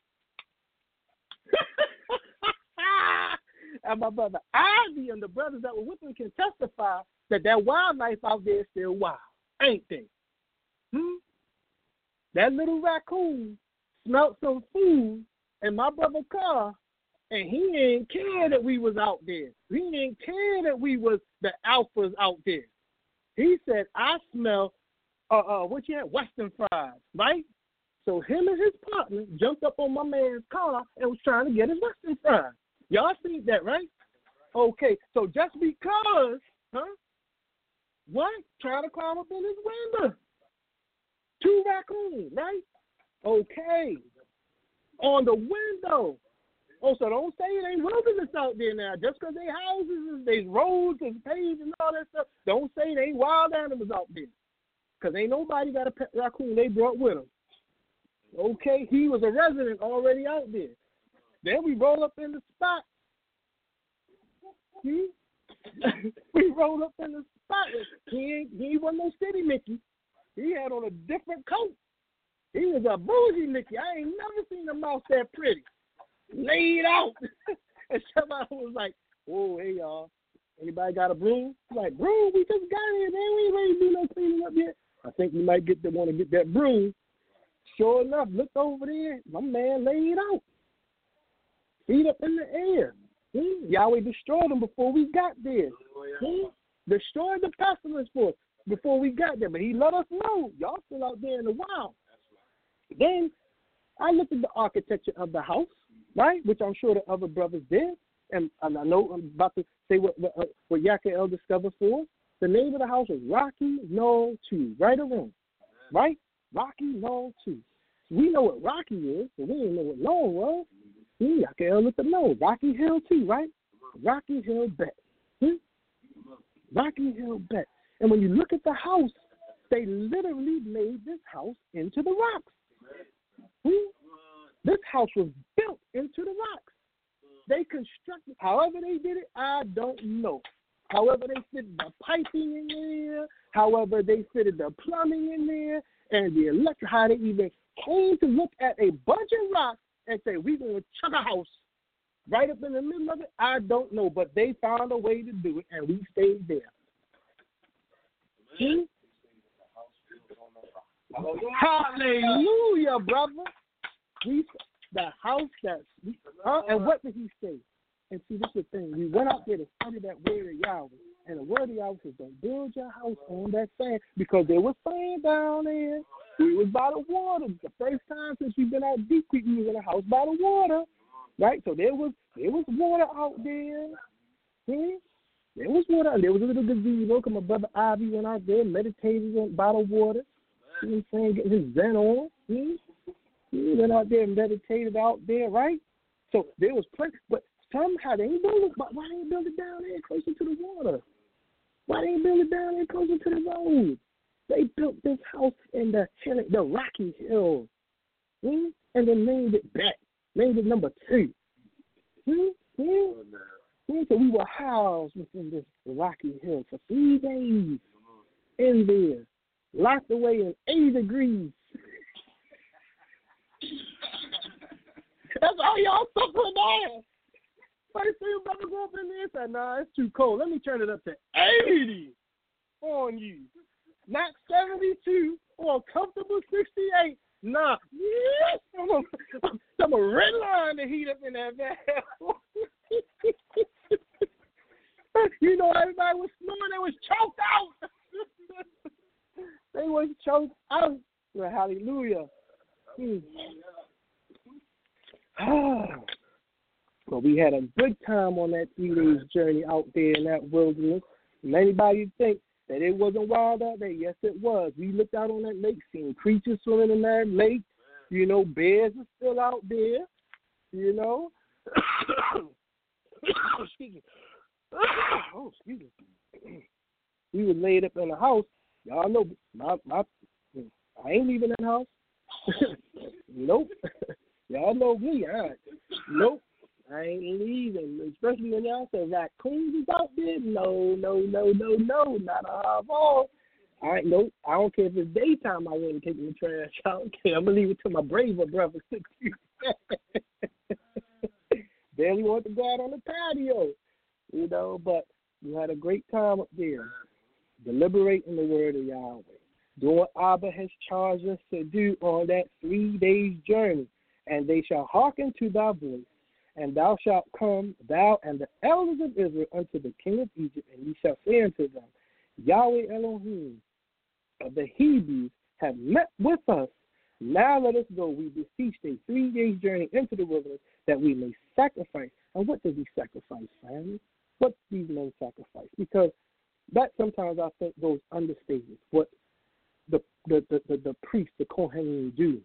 And my brother Ivy and the brothers that were with him can testify that wildlife out there is still wild, ain't they? That little raccoon smelled some food in my brother's car, and he didn't care that we was out there. He didn't care that we was the alphas out there. He said, I smell, Western fries, right? So him and his partner jumped up on my man's car and was trying to get his Western fries. Y'all see that, right? Okay, so just because, what? Trying to climb up in his window. 2 raccoons, right? Okay. On the window. Oh, so don't say it ain't wilderness out there now. Just because they houses, there's roads and paved and all that stuff, don't say it ain't wild animals out there. Because ain't nobody got a pet raccoon they brought with them. Okay, he was a resident already out there. Then we roll up in the spot. We rolled up in the spot. He wasn't no city Mickey. He had on a different coat. He was a bougie Mickey. I ain't never seen a mouse that pretty. Laid out. And somebody was like, whoa, hey, y'all. Anybody got a broom? I'm like, broom? We just got here, man. We ain't ready to do no cleaning up yet. I think we might want to get that broom. Sure enough, look over there. My man laid out. Feet up in the air. Yahweh destroyed them before we got there. Destroyed the pestilence for us before we got there. But he let us know. Y'all still out there in the wild. Then I looked at the architecture of the house, right, which I'm sure the other brothers did. And I know I'm about to say what Yakael discovered for us. The name of the house is Rocky Knoll 2, right or wrong? Right? Rocky Knoll 2. We know what Rocky is, but we didn't know what Knoll was. Yakael looked at Knoll. Rocky Hill 2, right? Rocky Hill Bet. Rocky Hill Bet. And when you look at the house, they literally made this house into the rocks. This house was built into the rocks. They constructed, however they did it, I don't know. However they fitted the piping in there, however they fitted the plumbing in there, and the electric, how they even came to look at a bunch of rocks and say, we're going to chuck a house right up in the middle of it, I don't know. But they found a way to do it, and we stayed there. Hallelujah, brother. The house and what did he say? And see, this is the thing. We went out there to study that word of Yahweh. And the word of Yahweh says, don't build your house on that sand, because there was sand down there. We was by the water. The first time since we've been out Deep Creek, we was in a house by the water. Right? So there was water out there. There was water. There was a little gazebo, because my brother Ivy went out there, meditated by the water. You know what I'm saying? Getting his Zen on. He went out there and meditated out there, right? So there was plenty, but somehow they ain't build it. Why they ain't build it down there closer to the water? Why they ain't build it down there closer to the road? They built this house in the Rocky Hills, and then named it back. Named it number 2. So we were housed within this Rocky Hill for 3 days in there, locked away in 80 degrees. That's all y'all suffering there. First thing about to go up in there and say, nah, it's too cold. Let me turn it up to 80 on you. Not 72 or a comfortable 68. Nah. I'm a red line to heat up in that van. You know, everybody was snoring. They was choked out. They was choked out. Well, hallelujah. But we had a good time on that 3 days journey out there in that wilderness. And anybody think that it wasn't wild out there? Yes, it was. We looked out on that lake, seen creatures swimming in that lake. You know, bears are still out there. You know. Excuse me. Oh, excuse me. We was laid up in the house. Y'all know I ain't leaving that house. Nope. Y'all know me. Nope. I ain't leaving. Especially when y'all say raccoons is out there. No. Not a half. Nope. I don't care if it's daytime. I wouldn't take the trash out. Okay, I'm gonna leave it to my braver brother. Barely want to go out on the patio, you know. But we had a great time up there, deliberating the word of Yahweh, doing what Abba has charged us to do on that 3 days journey. And they shall hearken to thy voice, and thou shalt come, thou and the elders of Israel, unto the king of Egypt, and ye shall say unto them, Yahweh Elohim of the Hebrews have met with us. Now let us go, we beseech thee, 3 days journey into the wilderness, that we may sacrifice. And what does he sacrifice, family? What do these men sacrifice? Because that sometimes I think goes understated. What the priest, the Kohanim, do.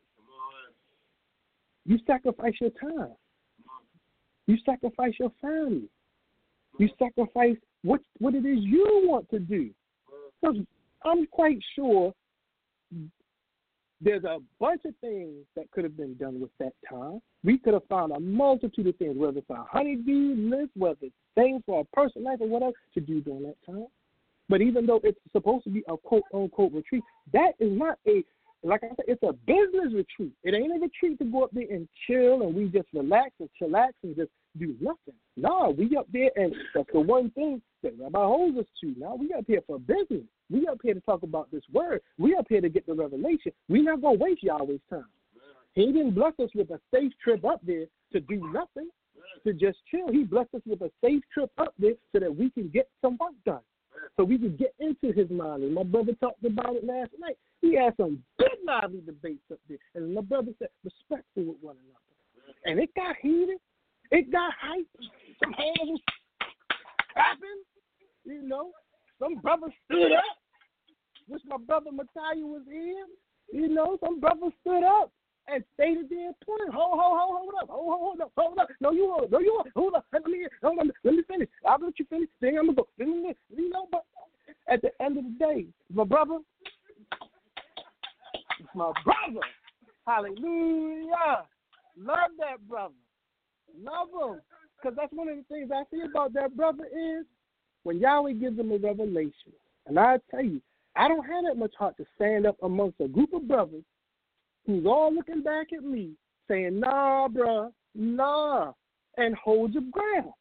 You sacrifice your time. You sacrifice your family. You sacrifice what it is you want to do. Because I'm quite sure there's a bunch of things that could have been done with that time. We could have found a multitude of things, whether it's a honeydew list, whether it's things for a personal life or whatever, to do during that time. But even though it's supposed to be a quote-unquote retreat, that is not like I said, it's a business retreat. It ain't a retreat to go up there and chill and we just relax and chillax and just do nothing. No, we up there, and that's the one thing that Rabbi holds us to. Now, we up here for business. We up here to talk about this word. We up here to get the revelation. We're not going to waste Yahweh's time. He didn't bless us with a safe trip up there to do nothing, to just chill. He blessed us with a safe trip up there so that we can get some work done, so we can get into his mind. And my brother talked about it last night. He had some good lively debates up there. And my brother said, respectful with one another. And it got heated. It got hyped. Some hands was clapping. You know, some brothers stood up. Wish my brother Mathieu was here. You know, some brothers stood up and stated their point. Hold up. No, you hold up. Hold up. Let me finish. I'll let you finish. Then I'm going to go. You know, but at the end of the day, my brother, it's my brother. Hallelujah. Love that brother. Love him. Because that's one of the things I see about that brother is when Yahweh gives him a revelation. And I tell you, I don't have that much heart to stand up amongst a group of brothers who's all looking back at me saying, nah, bruh, nah, and hold your ground.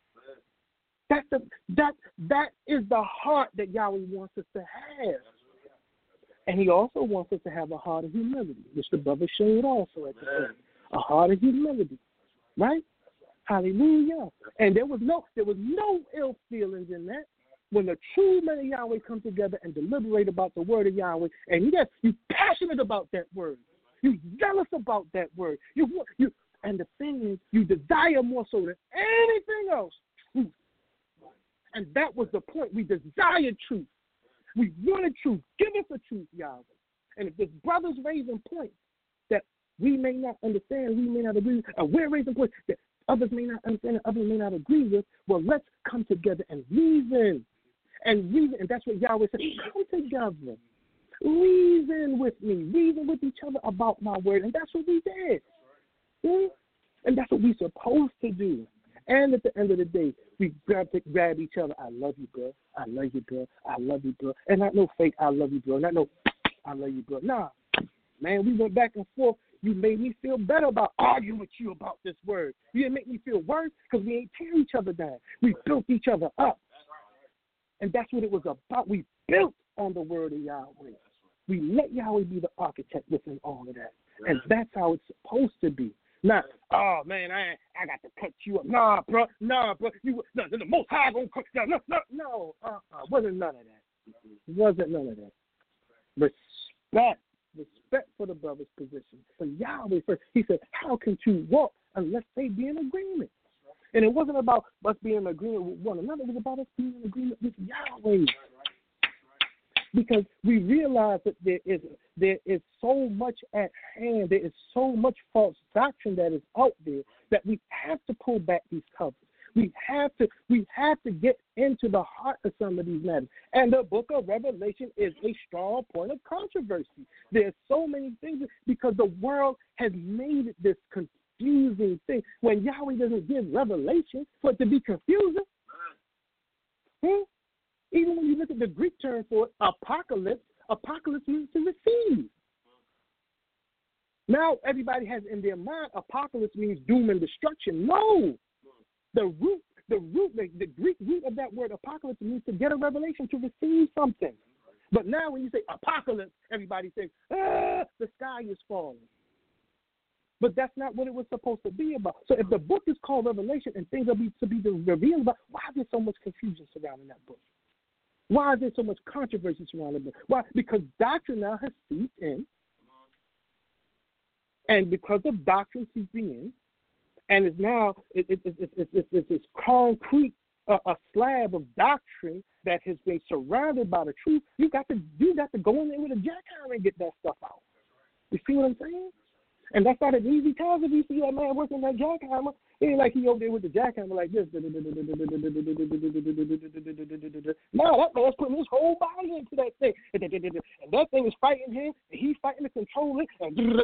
That is the heart that Yahweh wants us to have. And he also wants us to have a heart of humility, which the brother showed also at the end. A heart of humility, right? Hallelujah. And there was no ill feelings in that. When the true men of Yahweh come together and deliberate about the word of Yahweh, and you're passionate about that word, you're jealous about that word, and the thing is, you desire more so than anything else truth. And that was the point. We desired truth. We wanted truth. Give us the truth, Yahweh. And if there's brothers raising points that we may not understand, we may not agree with, and we're raising points that others may not understand and others may not agree with, well, let's come together and reason. And that's what Yahweh said. Come together. Reason with me. Reason with each other about my word. And that's what we did. Yeah? And that's what we're supposed to do. And at the end of the day, we grab each other. I love you, bro. I love you, bro. I love you, bro. And not no fake I love you, bro. Not no I love you, bro. Nah. Man, we went back and forth. You made me feel better about arguing with you about this word. You didn't make me feel worse because we ain't tear each other down. We built each other up. And that's what it was about. We built on the word of Yahweh. We let Yahweh be the architect within all of that. And that's how it's supposed to be. Not, oh man, I got to cut you up. Nah, bro, you the Most High gonna cut you down. No, wasn't none of that. Wasn't none of that. Respect for the brother's position. For Yahweh first. He said, how can two walk unless they be in agreement? And it wasn't about us being in agreement with one another. It was about us being in agreement with Yahweh. Because we realize that there is so much at hand. There is so much false doctrine that is out there that we have to pull back these covers. We have to get into the heart of some of these matters. And the book of Revelation is a strong point of controversy. There's so many things because the world has made it this confusing thing. When Yahweh doesn't give revelation for it to be confusing. Even when you look at the Greek term for it, apocalypse means to receive. Now everybody has in their mind apocalypse means doom and destruction. No. The Greek root of that word apocalypse means to get a revelation, to receive something. But now when you say apocalypse, everybody thinks, the sky is falling. But that's not what it was supposed to be about. So if the book is called Revelation and things are to be revealed about, why is there so much confusion surrounding that book? Why is there so much controversy surrounding the book? Why? Because doctrine now has seeped in. And because of doctrine seeping in, and it's now it's concrete, a slab of doctrine that has been surrounded by the truth. You got to go in there with a jackhammer and get that stuff out. You see what I'm saying? And that's not an easy task. If you see that man working that jackhammer, it ain't like he over there with the jackhammer like this. No, that man's putting his whole body into that thing. And that thing is fighting him, and he's fighting to control it.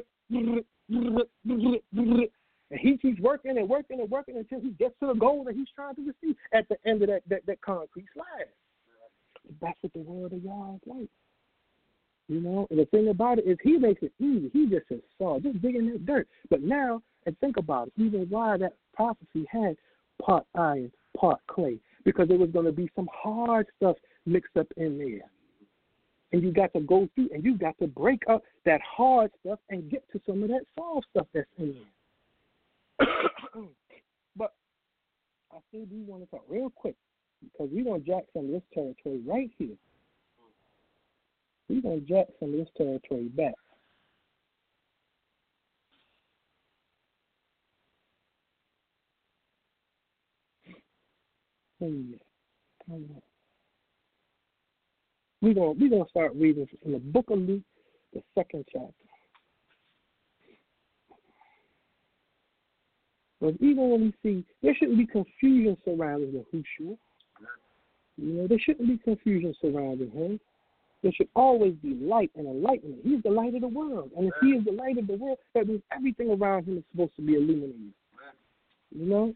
And he keeps working and working and working until he gets to the goal that he's trying to receive at the end of that concrete slab. That's what the word of Yah is like. You know, and the thing about it is he makes it easy. He just says, just dig in that dirt. But now, and think about it, even why that prophecy had part iron, part clay, because there was going to be some hard stuff mixed up in there. And you got to go through and you got to break up that hard stuff and get to some of that soft stuff that's in there. But I still do want to talk real quick because we're going to jack some of this territory right here. We're going to jack some of this territory back. We're going to start reading from the book of Luke, the 2nd chapter. But even when we see, there shouldn't be confusion surrounding Yahushua. You know, there shouldn't be confusion surrounding him. There should always be light and enlightenment. He's the light of the world. And if he is the light of the world, that means everything around him is supposed to be illuminated. You know?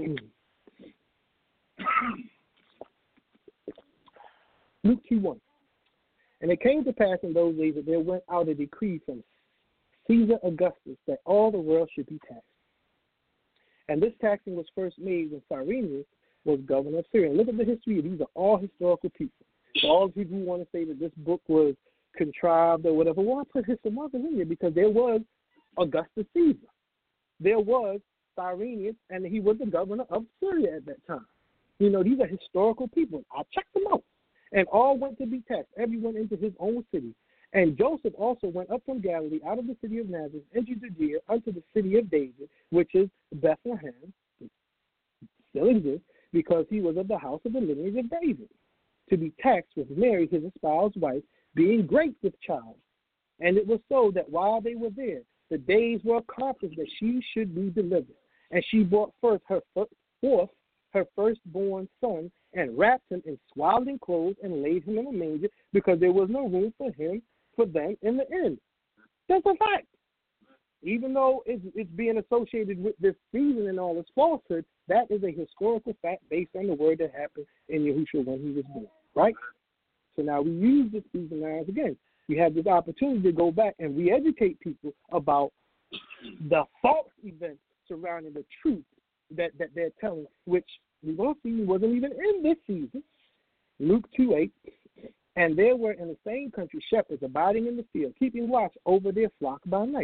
Luke 2:1. And it came to pass in those days that there went out a decree from Caesar Augustus that all the world should be taxed. And this taxing was first made when Cyrenius was governor of Syria. And look at the history. These are all historical people. So all the people who want to say that this book was contrived or whatever, well, I put some others in there because there was Augustus Caesar. There was Cyrenius, and he was the governor of Syria at that time. You know, these are historical people. I checked them out. And all went to be taxed, everyone into his own city. And Joseph also went up from Galilee out of the city of Nazareth into Judea unto the city of David, which is Bethlehem, still exists, because he was of the house of the lineage of David, to be taxed with Mary, his espoused wife, being great with child. And it was so that while they were there, the days were accomplished that she should be delivered. And she brought forth her firstborn son, and wrapped him in swaddling clothes, and laid him in a manger, because there was no room for them in the inn. That's a fact. Even though it's being associated with this season and all its falsehood, that is a historical fact based on the word that happened in Yahushua when he was born, right? So now we use this season now again. We have this opportunity to go back and re-educate people about the false events surrounding the truth that they're telling, which we're going to see wasn't even in this season. Luke 2:8. And there were in the same country shepherds abiding in the field, keeping watch over their flock by night.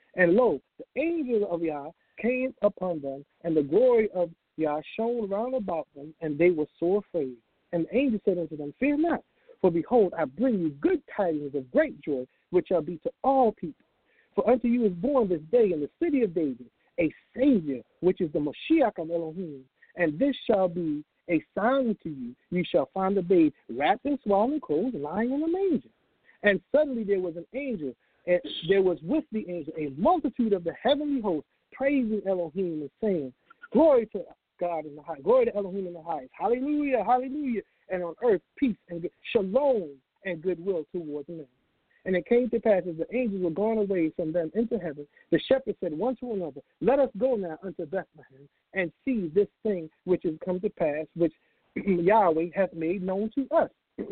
And lo, the angel of Yah came upon them, and the glory of Yah shone round about them, and they were sore afraid. And the angel said unto them, Fear not, for behold, I bring you good tidings of great joy, which shall be to all people. For unto you is born this day in the city of David a Savior, which is the Moshiach of Elohim. And this shall be a sign to you. You shall find the babe wrapped in swaddling clothes, lying in a manger. And suddenly there was an angel, and there was with the angel a multitude of the heavenly hosts, praising Elohim and saying, Glory to God in the high, glory to Elohim in the highest. Hallelujah, hallelujah. And on earth peace and good, shalom and goodwill towards men. And it came to pass as the angels were gone away from them into heaven, the shepherds said one to another, Let us go now unto Bethlehem and see this thing which is come to pass, which Yahweh hath made known to us.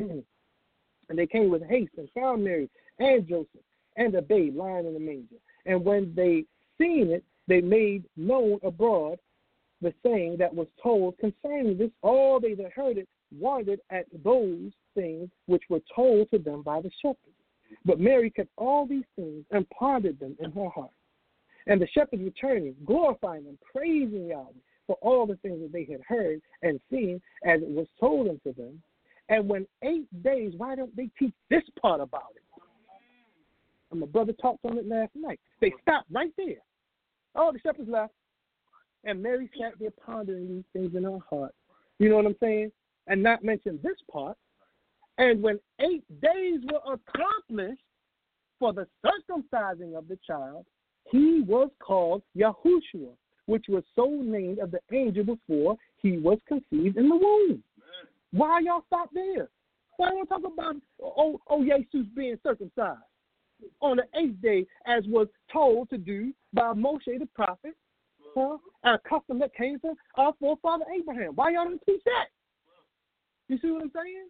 And they came with haste and found Mary and Joseph and the babe lying in the manger. And when they seen it, they made known abroad the saying that was told concerning this. All they that heard it wondered at those things which were told to them by the shepherds. But Mary kept all these things and pondered them in her heart. And the shepherds returning, glorifying and praising Yahweh for all the things that they had heard and seen as it was told unto them. And when 8 days, why don't they teach this part about it? And my brother talked on it last night. They stopped right there. Oh, the shepherds left. And Mary sat there pondering these things in her heart. You know what I'm saying? And not mention this part. And when 8 days were accomplished for the circumcising of the child, he was called Yahushua, which was so named of the angel before he was conceived in the womb. Why y'all stop there? Why don't talk about Jesus being circumcised on the 8th day, as was told to do by Moshe the prophet, a custom that came from our forefather Abraham? Why y'all don't teach that? You see what I'm saying?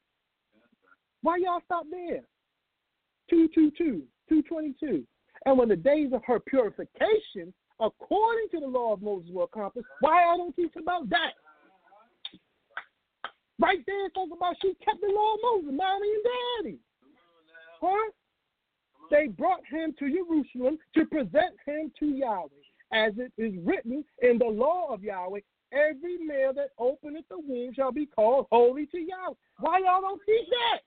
Why y'all stop there? 2:22. And when the days of her purification, according to the law of Moses, were accomplished, why I don't teach about that? Right there, talk about she kept the law of Moses, mommy and daddy. Huh? They brought him to Jerusalem to present him to Yahweh, as it is written in the law of Yahweh, every male that openeth the womb shall be called holy to Yahweh. Why y'all don't teach that?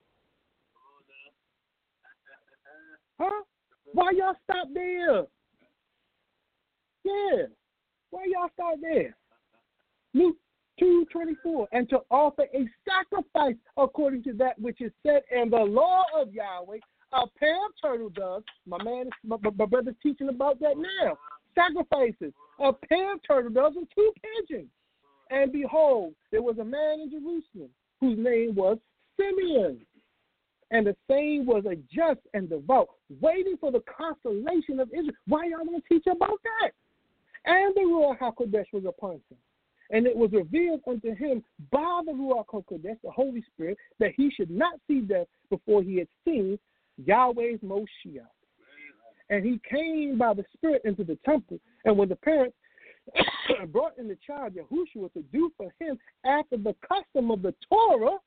Huh? Why y'all stop there? Yeah. Why y'all stop there? Luke 2:24, and to offer a sacrifice according to that which is said in the law of Yahweh, a pair of turtle doves. My brother's teaching about that now. Sacrifices, a pair of turtle doves and 2 pigeons. And behold, there was a man in Jerusalem whose name was Simeon. And the same was a just and devout, waiting for the consolation of Israel. Why y'all don't teach about that? And the Ruach HaKodesh was upon him. And it was revealed unto him by the Ruach HaKodesh, the Holy Spirit, that he should not see death before he had seen Yahweh's Moshiach. And he came by the Spirit into the temple. And when the parents brought in the child Yahushua to do for him after the custom of the Torah,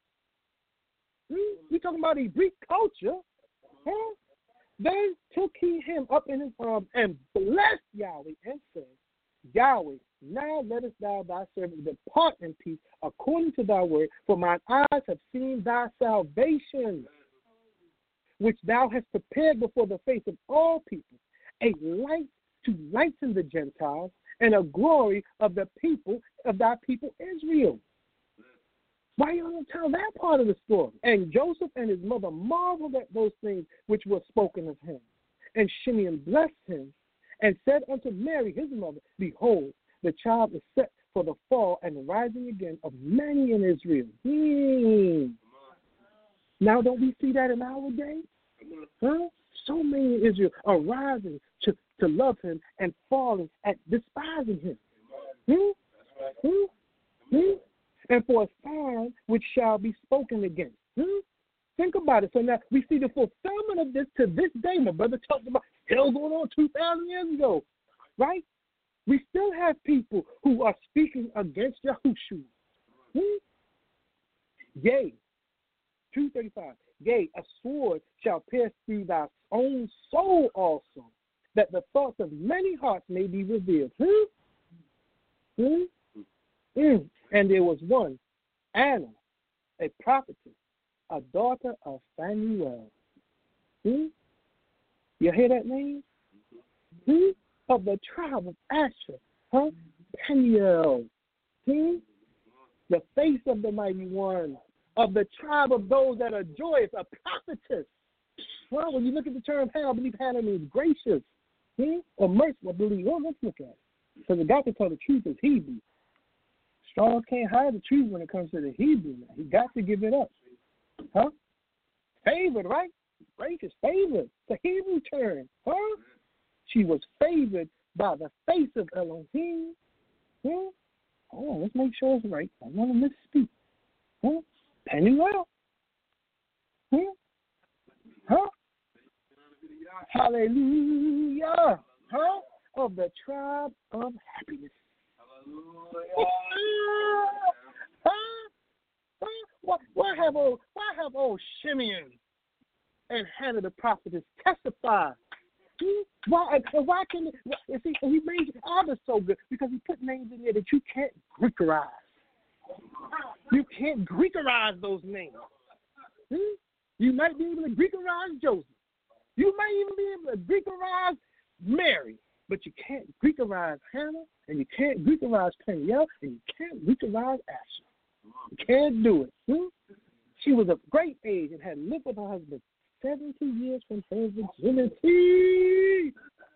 we talking about Hebrew culture, huh? Then took he him up in his arms and blessed Yahweh and said, Yahweh, now lettest thou thy servant depart in peace according to thy word, for mine eyes have seen thy salvation, which thou hast prepared before the face of all people, a light to lighten the Gentiles and a glory of the people of thy people Israel. Why you don't tell that part of the story? And Joseph and his mother marveled at those things which were spoken of him. And Shimeon blessed him and said unto Mary his mother, Behold, the child is set for the fall and the rising again of many in Israel. Now don't we see that in our day? Huh? So many in Israel are rising to love him and falling at despising him. And for a sign which shall be spoken against. Think about it. So now we see the fulfillment of this to this day. My brother talked about still going on 2,000 years ago, right? We still have people who are speaking against Yahushua. Yea, 2:35. Yea, a sword shall pierce through thy own soul also, that the thoughts of many hearts may be revealed. And there was one, Anna, a prophetess, a daughter of Phanuel. You hear that name? Of the tribe of Asher. Peniel. The face of the mighty one. Of the tribe of those that are joyous, a prophetess. Well, when you look at the term Hannah, I believe Hannah means gracious. Or merciful, I believe. Well, let's look at it. Because the guy can tell the truth is Hebrew. Strong can't hide the truth when it comes to the Hebrew. He got to give it up. Favored, right? Gracious, favored. It's a Hebrew term. She was favored by the face of Elohim. Oh, let's make sure it's right. I want to misspeak. Peniel. Hallelujah. Of the tribe of happiness. Hallelujah. Why have old Shimeon and Hannah the prophetess testify? Why can he made others so good? Because he put names in there that you can't Greekerize. You can't Greekerize those names. You might be able to Greekerize Joseph. You might even be able to Greekerize Mary. But you can't Greekerize Hannah, and you can't Greekerize Peniel, and you can't Greekerize Asher. You can't do it. She was of great age and had lived with her husband 70 years from her virginity.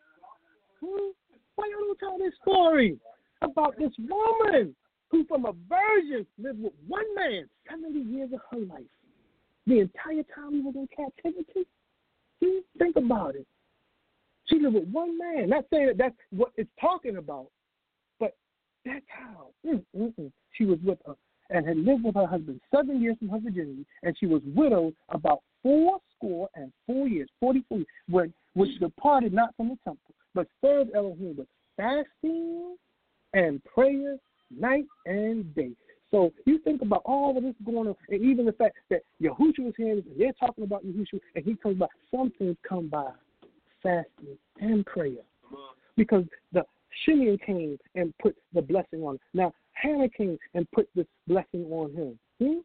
Why you don't tell this story about this woman who from a virgin lived with one man 70 years of her life? The entire time he was in captivity? Think about it. She lived with one man. Not saying that that's what it's talking about, but that's how. She was with her and had lived with her husband 7 years from her virginity, and she was widowed about 44 years, 44 years, which departed not from the temple, but served Elohim with fasting and prayer night and day. So you think about all of this going on, and even the fact that Yahushua was here, and they're talking about Yahushua, and he comes by. Some things come by fasting and prayer, because the Shimeon came and put the blessing on him. Now Hannah came and put this blessing on him.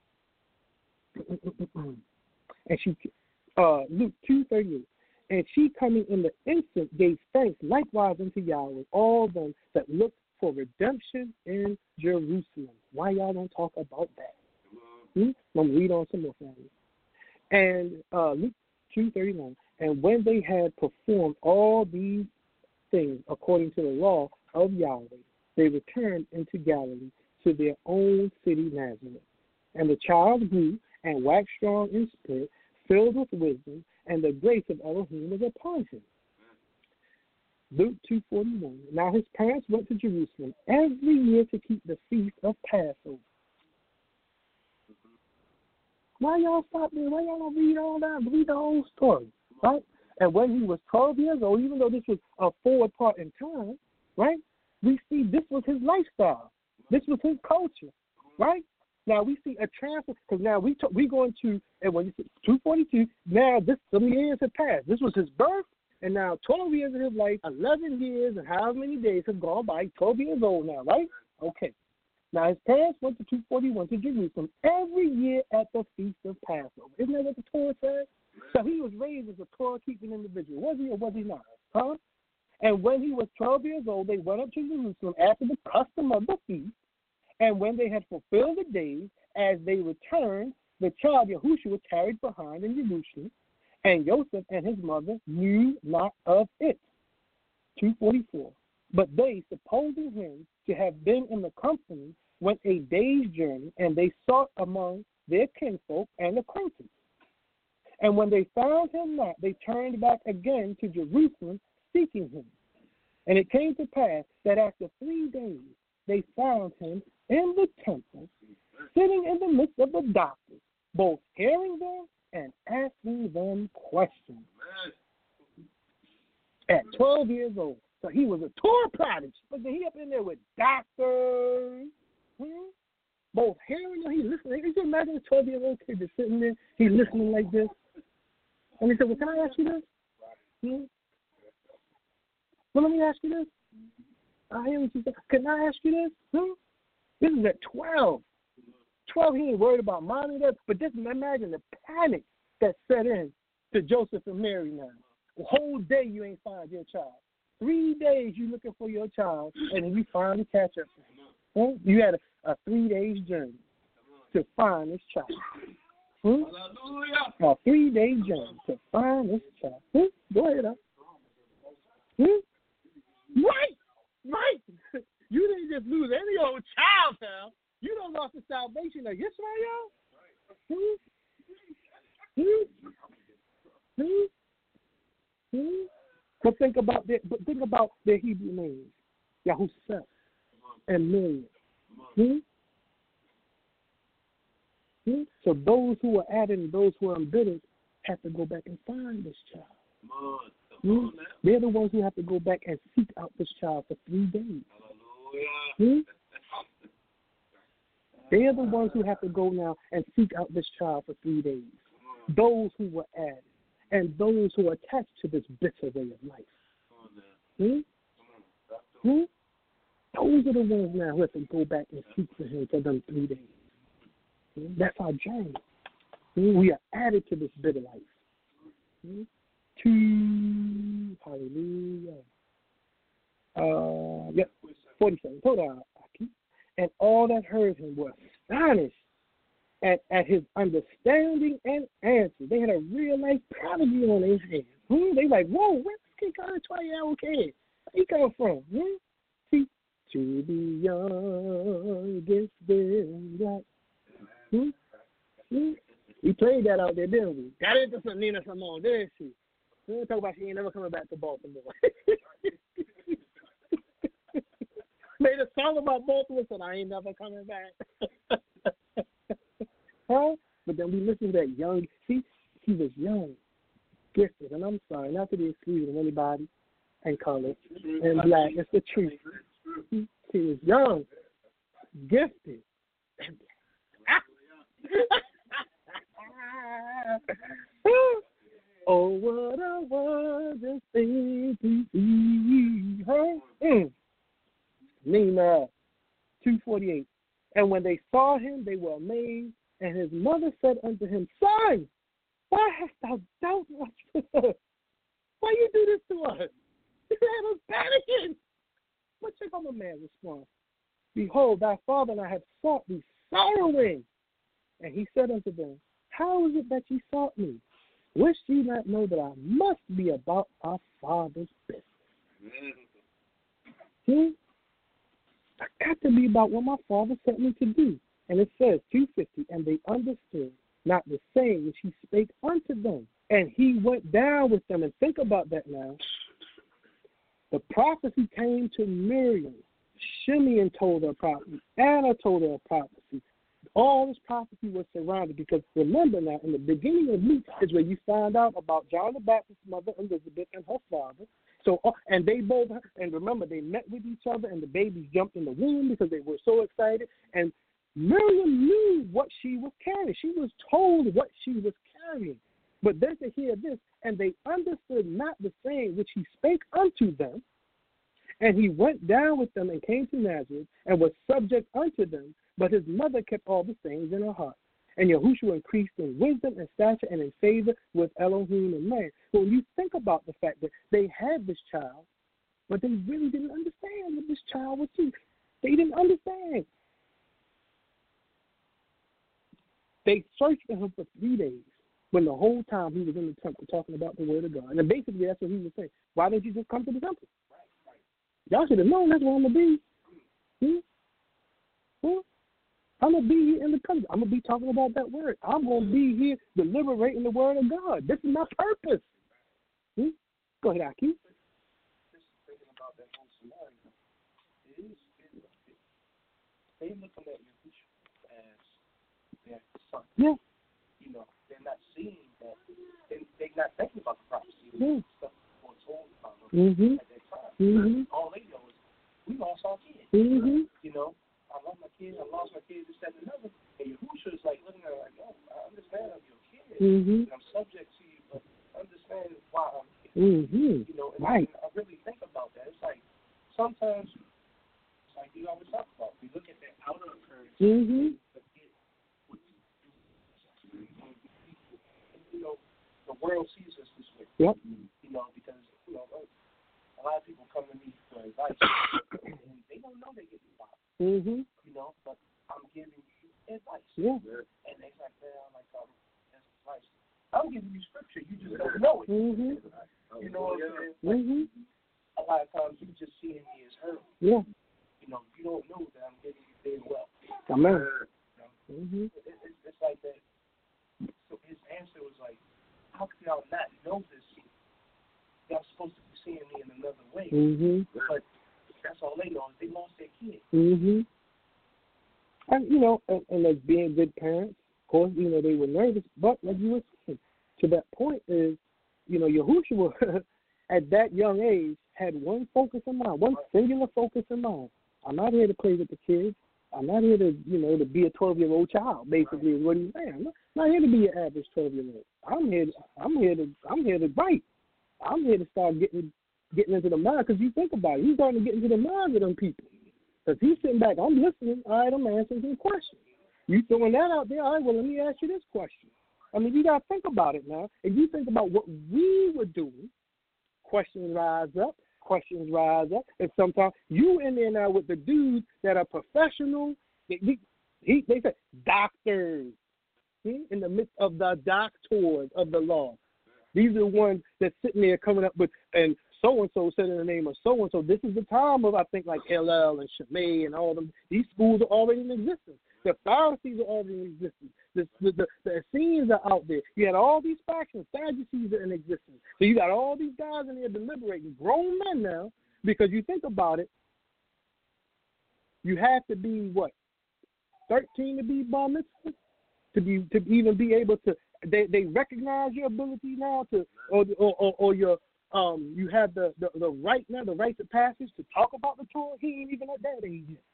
And she, Luke 2:38, and she coming in the instant gave thanks likewise unto Yahweh, all them that looked for redemption in Jerusalem. Why y'all don't talk about that? I'm going to read on some more, family. And Luke 2:39, and when they had performed all these things according to the law of Yahweh, they returned into Galilee to their own city Nazareth. And the child grew and waxed strong in spirit, filled with wisdom, and the grace of Elohim was upon him. Luke 2:41. Now his parents went to Jerusalem every year to keep the feast of Passover. Why y'all stop there? Why y'all don't read all that? Read the whole story, right? And when he was 12 years old, even though this was a forward part in time, right? We see this was his lifestyle. This was his culture, right? Now we see a transfer, because now we going to, and when you see 242, now some years have passed. This was his birth, and now 12 years of his life, 11 years, and however many days have gone by. 12 years old now, right? Okay. Now his parents went to 241 to Jerusalem every year at the Feast of Passover. Isn't that what the Torah says? So he was raised as a Torah-keeping individual. Was he or was he not? Huh? And when he was 12 years old, they went up to Jerusalem after the custom of the feast. And when they had fulfilled the days, as they returned, the child Yahushua was carried behind in Jerusalem, and Joseph and his mother knew not of it. 244. But they, supposing him to have been in the company, went a day's journey, and they sought among their kinfolk and acquaintance. And when they found him not, they turned back again to Jerusalem, seeking him. And it came to pass that after 3 days they found him in the temple, sitting in the midst of the doctors, both hearing them and asking them questions. At 12 years old. So he was a Torah prodigy. But then he up in there with doctors. Both hearing them, he listening. You can imagine a 12-year-old kid just sitting there, he's listening like this. And he said, well, can I ask you this? But let me ask you this. I hear what you say. Can I ask you this? This is at 12. 12, he ain't worried about mommy and dad. But just imagine the panic that set in to Joseph and Mary now. The whole day you ain't find your child. 3 days you looking for your child, and then you finally catch up. You had a 3 days journey to find this child. A 3 day journey to find this child. Go ahead, Right. You didn't just lose any old child, pal. You don't lost the salvation of Israel. But think about their Hebrew names, Yahusef and Miriam. So those who are added and those who are embittered have to go back and find this child. They're the ones who have to go back and seek out this child for 3 days. They are the ones who have to go now and seek out this child for 3 days. Those who were added and those who are attached to this bitter way of life. Those are the ones now who have to go back and seek for him for them 3 days. That's our journey. We are added to this bitter life. Hallelujah. 47. Hold on. And all that heard him were astonished at his understanding and answer. They had a real nice prodigy on their hands. They like, whoa, where's this kid coming 20-year-old kid? Where he come from? See, to be young, gifted, black. We played that out there, didn't we? Got into some Nina Simone, didn't she? We didn't talk about she ain't never coming back to Baltimore. Made a song about Baltimore, said I ain't never coming back. But then we listened to that young, see, he was young, gifted, and I'm sorry, not to be excluded of anybody and color and black, it's the truth. He was young, gifted, and oh, what a wonderful thing to see. Nehemiah 2:48. And when they saw him, they were amazed. And his mother said unto him, Son, why hast thou dealt with us? Why you do this to us? You had us panicking. But check out my man's response. Behold, thy father and I have sought thee sorrowing. And he said unto them, How is it that ye sought me? Wish ye not know that I must be about our father's business? I got to be about what my father sent me to do. And it says, 250, and they understood not the saying which he spake unto them. And he went down with them. And think about that now. The prophecy came to Miriam. Shimeon told her a prophecy. Anna told her a prophecy. All this prophecy was surrounded because remember now, in the beginning of Luke is where you find out about John the Baptist's mother Elizabeth and her father. So, and they both, and remember, they met with each other, and the babies jumped in the womb because they were so excited. And Miriam knew what she was carrying. She was told what she was carrying. But then to hear this, and they understood not the saying which he spake unto them, and he went down with them and came to Nazareth and was subject unto them, but his mother kept all the sayings in her heart. And Yahushua increased in wisdom and stature and in favor with Elohim and man. So when you think about the fact that they had this child, but they really didn't understand what this child was to. They didn't understand. They searched for him for 3 days when the whole time he was in the temple talking about the word of God. And then basically that's what he was saying. Why didn't you just come to the temple? Y'all should have known that's where I'm going to be. I'm going to be here in the country. I'm going to be talking about that word. I'm going to be here deliberating the word of God. This is my purpose. Go ahead, Aki. Just thinking about that whole scenario. They looking at Yahushua as their son. Yeah. You know, they're not seeing that. They're not thinking about the prophecy. Stuff foretold about them at that time. All they know is we lost our kids. You know, I love my kids. I lost my kids. This, that, and another. And Yahushua is like looking at her like, no, I understand I'm your kid. And I'm subject to you, but understand why I'm here. Mm-hmm. You know, and right. I really think about that. It's like sometimes, it's like you always talk about, we look at that outer appearance, Mm-hmm. forget what you know, the world sees us this way. Yep. You know, because, you know, a lot of people come to me for advice, and they don't know they're getting advice. Mm-hmm. You know, but I'm giving you advice. Yeah. And they like, that's advice. I'm giving you scripture. You just don't know it. Mm-hmm. You know what I'm saying? Mm-hmm. A lot of times you just seeing me as her. Yeah. You know, you don't know that I'm giving you big wealth. Amen. You know? Mm-hmm. It's like that. So his answer was like, how can y'all not know this? Y'all supposed to be seeing me in another way. Mm-hmm. But that's all they know is they lost their kid. Mm-hmm. And, you know, and as being good parents, of course, you know, they were nervous, but like you were saying, to that point is, you know, Yahushua at that young age had one focus in mind, one singular focus in mind. I'm not here to play with the kids. I'm not here to, you know, to be a 12-year-old child, basically, is what he's saying. I'm not here to be an average 12-year-old. I'm here to write. I'm here to start getting into the mind, because you think about it, he's starting to get into the minds of them people. Because he's sitting back, I'm listening, all right, I'm answering some questions. You throwing that out there, all right, well, let me ask you this question. I mean, you got to think about it now. If you think about what we were doing, questions rise up, and sometimes you in there now with the dudes that are professional, they say doctors, in the midst of the doctors of the law. These are the ones that's sitting there coming up with, and so-and-so said in the name of so-and-so. This is the time of, I think, like Hillel and Shammai and all of them. These schools are already in existence. The Pharisees are already in existence. The Essenes are out there. You had all these factions. Sadducees are in existence. So you got all these guys in there deliberating, grown men now, because you think about it, you have to be, 13 to be bar mitzvah? To even be able to, they recognize your ability now to, or your, you have the right now, the rites of passage to talk about the Torah. He ain't even at that age yet.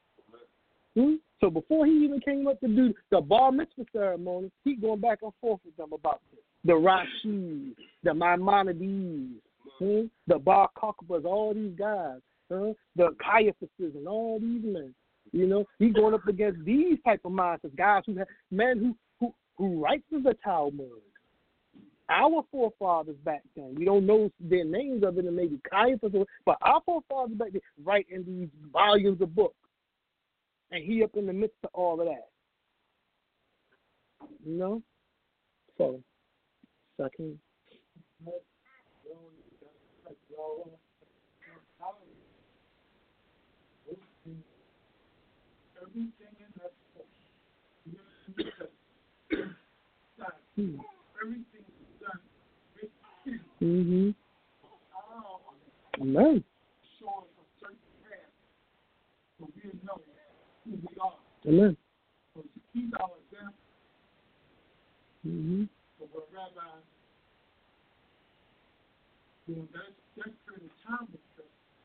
So before he even came up to do the bar mitzvah ceremony, he going back and forth with them about this. The Rashi, the Maimonides, the Bar Kokhbas, all these guys, the Caiaphases and all these men. You know, he's going up against these type of monsters, guys who have men who writes the Talmud. Our forefathers back then, we don't know their names other than maybe Caiaphas, but our forefathers back then write in these volumes of books. And he up in the midst of all of that. You know? So, second. Everything in that book. Everything is done with him. Mm-hmm. Amen. Show us a certain path so we know who we are. Amen. So he's our example. Mm-hmm. So what Rabbi, that period of time with us,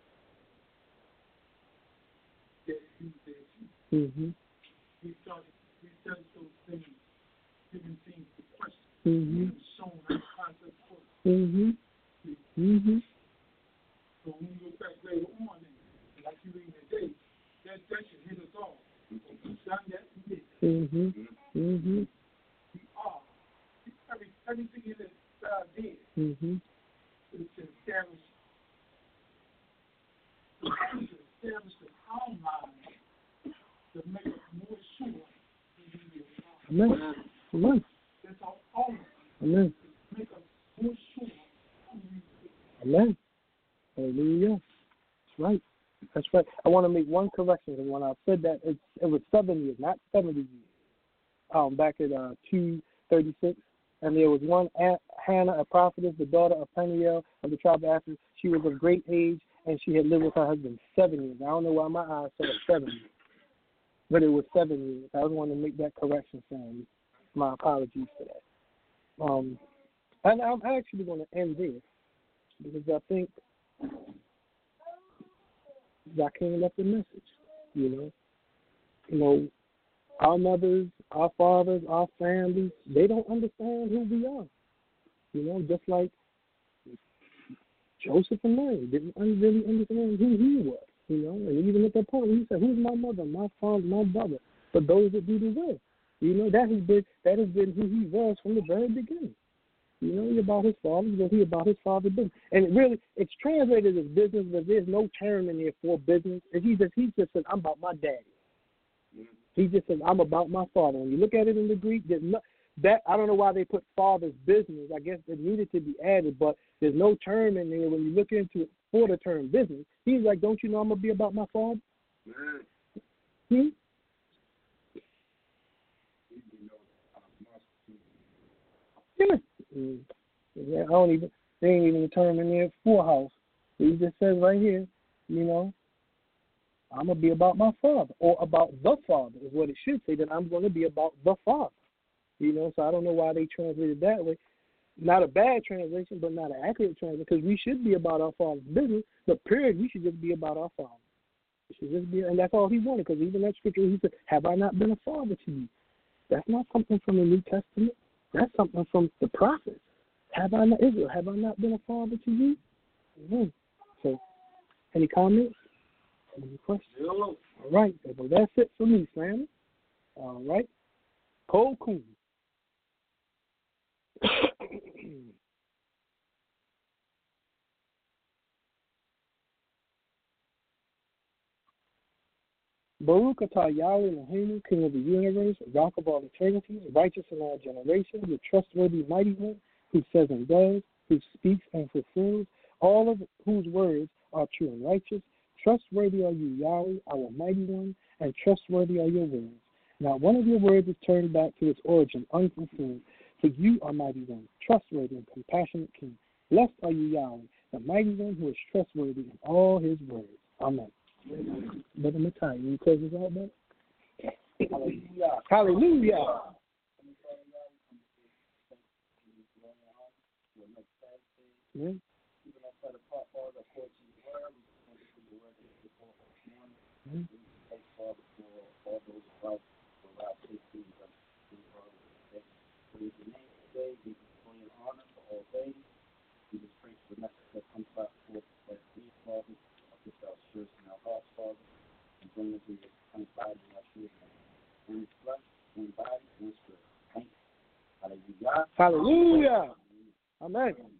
that he was there too. Mm-hmm. We started those things, giving things to question. Mm-hmm. And showing how the concept works. Mm-hmm. Mm-hmm. So when you look back later on, and like you read today, that should hit us all. We've done that we did. Mm-hmm. Mm-hmm. We are. Everything in this God did Mm-hmm. is to establish in our minds to make us more sure who we are. Amen. Amen. That's all. Amen. To make us more sure who we are. Amen. Hallelujah. That's right. That's right. I want to make one correction. When I said that, it was 7 years, not 70 years. Back at 236. And there was one Hannah, a prophetess, the daughter of Peniel of the tribe of Asher. She was of great age, and she had lived with her husband 7 years. I don't know why my eyes said 7 years, but it was 7 years. I was wanting to make that correction, Sam. My apologies for that. And I'm actually going to end there because I think Zakim left a message. You know, our mothers, our fathers, our families, they don't understand who we are. You know, just like Joseph and Mary didn't really understand who he was, and even at that point he said, "Who's my mother, my father, my brother?" But those that do the will, that has been who he was from the very beginning. He about his father, he about his father's business, and really it's translated as business, but there's no term in there for business. He just says, "I'm about my daddy." He just says, "I'm about my father." When you look at it in the Greek, that I don't know why they put father's business. I guess it needed to be added, but there's no term in there when you look into it for the term business. He's like, "Don't you know I'm gonna be about my father?" Hmm? Yeah, they ain't even a term in there for house. He just says right here, I'm gonna be about my father, or about the father is what it should say. That I'm gonna be about the father. So I don't know why they translated that way. Not a bad translation, but not an accurate translation, because we should be about our father's business. But period, we should just be about our father. We should just be, and that's all he wanted. Because even that scripture, he said, "Have I not been a father to you?" That's not something from the New Testament. That's something from the prophets. Have I not, Israel? Have I not been a father to you? Mm-hmm. So, any comments? Any questions? All right. Well, that's it for me, Sam. All right. Cold Coon. Baruch atah Yahweh Eloheinu, King of the universe, Rock of all eternity, righteous in all generations, the trustworthy mighty one, who says and does, who speaks and fulfills, all of whose words are true and righteous. Trustworthy are you, Yahweh, our mighty one, and trustworthy are your words. Not one of your words is turned back to its origin unfulfilled, for you are mighty one, trustworthy and compassionate King. Blessed are you, Yahweh, the mighty one who is trustworthy in all his words. Amen. Brother Matai, you close this out, man? Hallelujah. Hallelujah. Yeah. Hallelujah. Amen.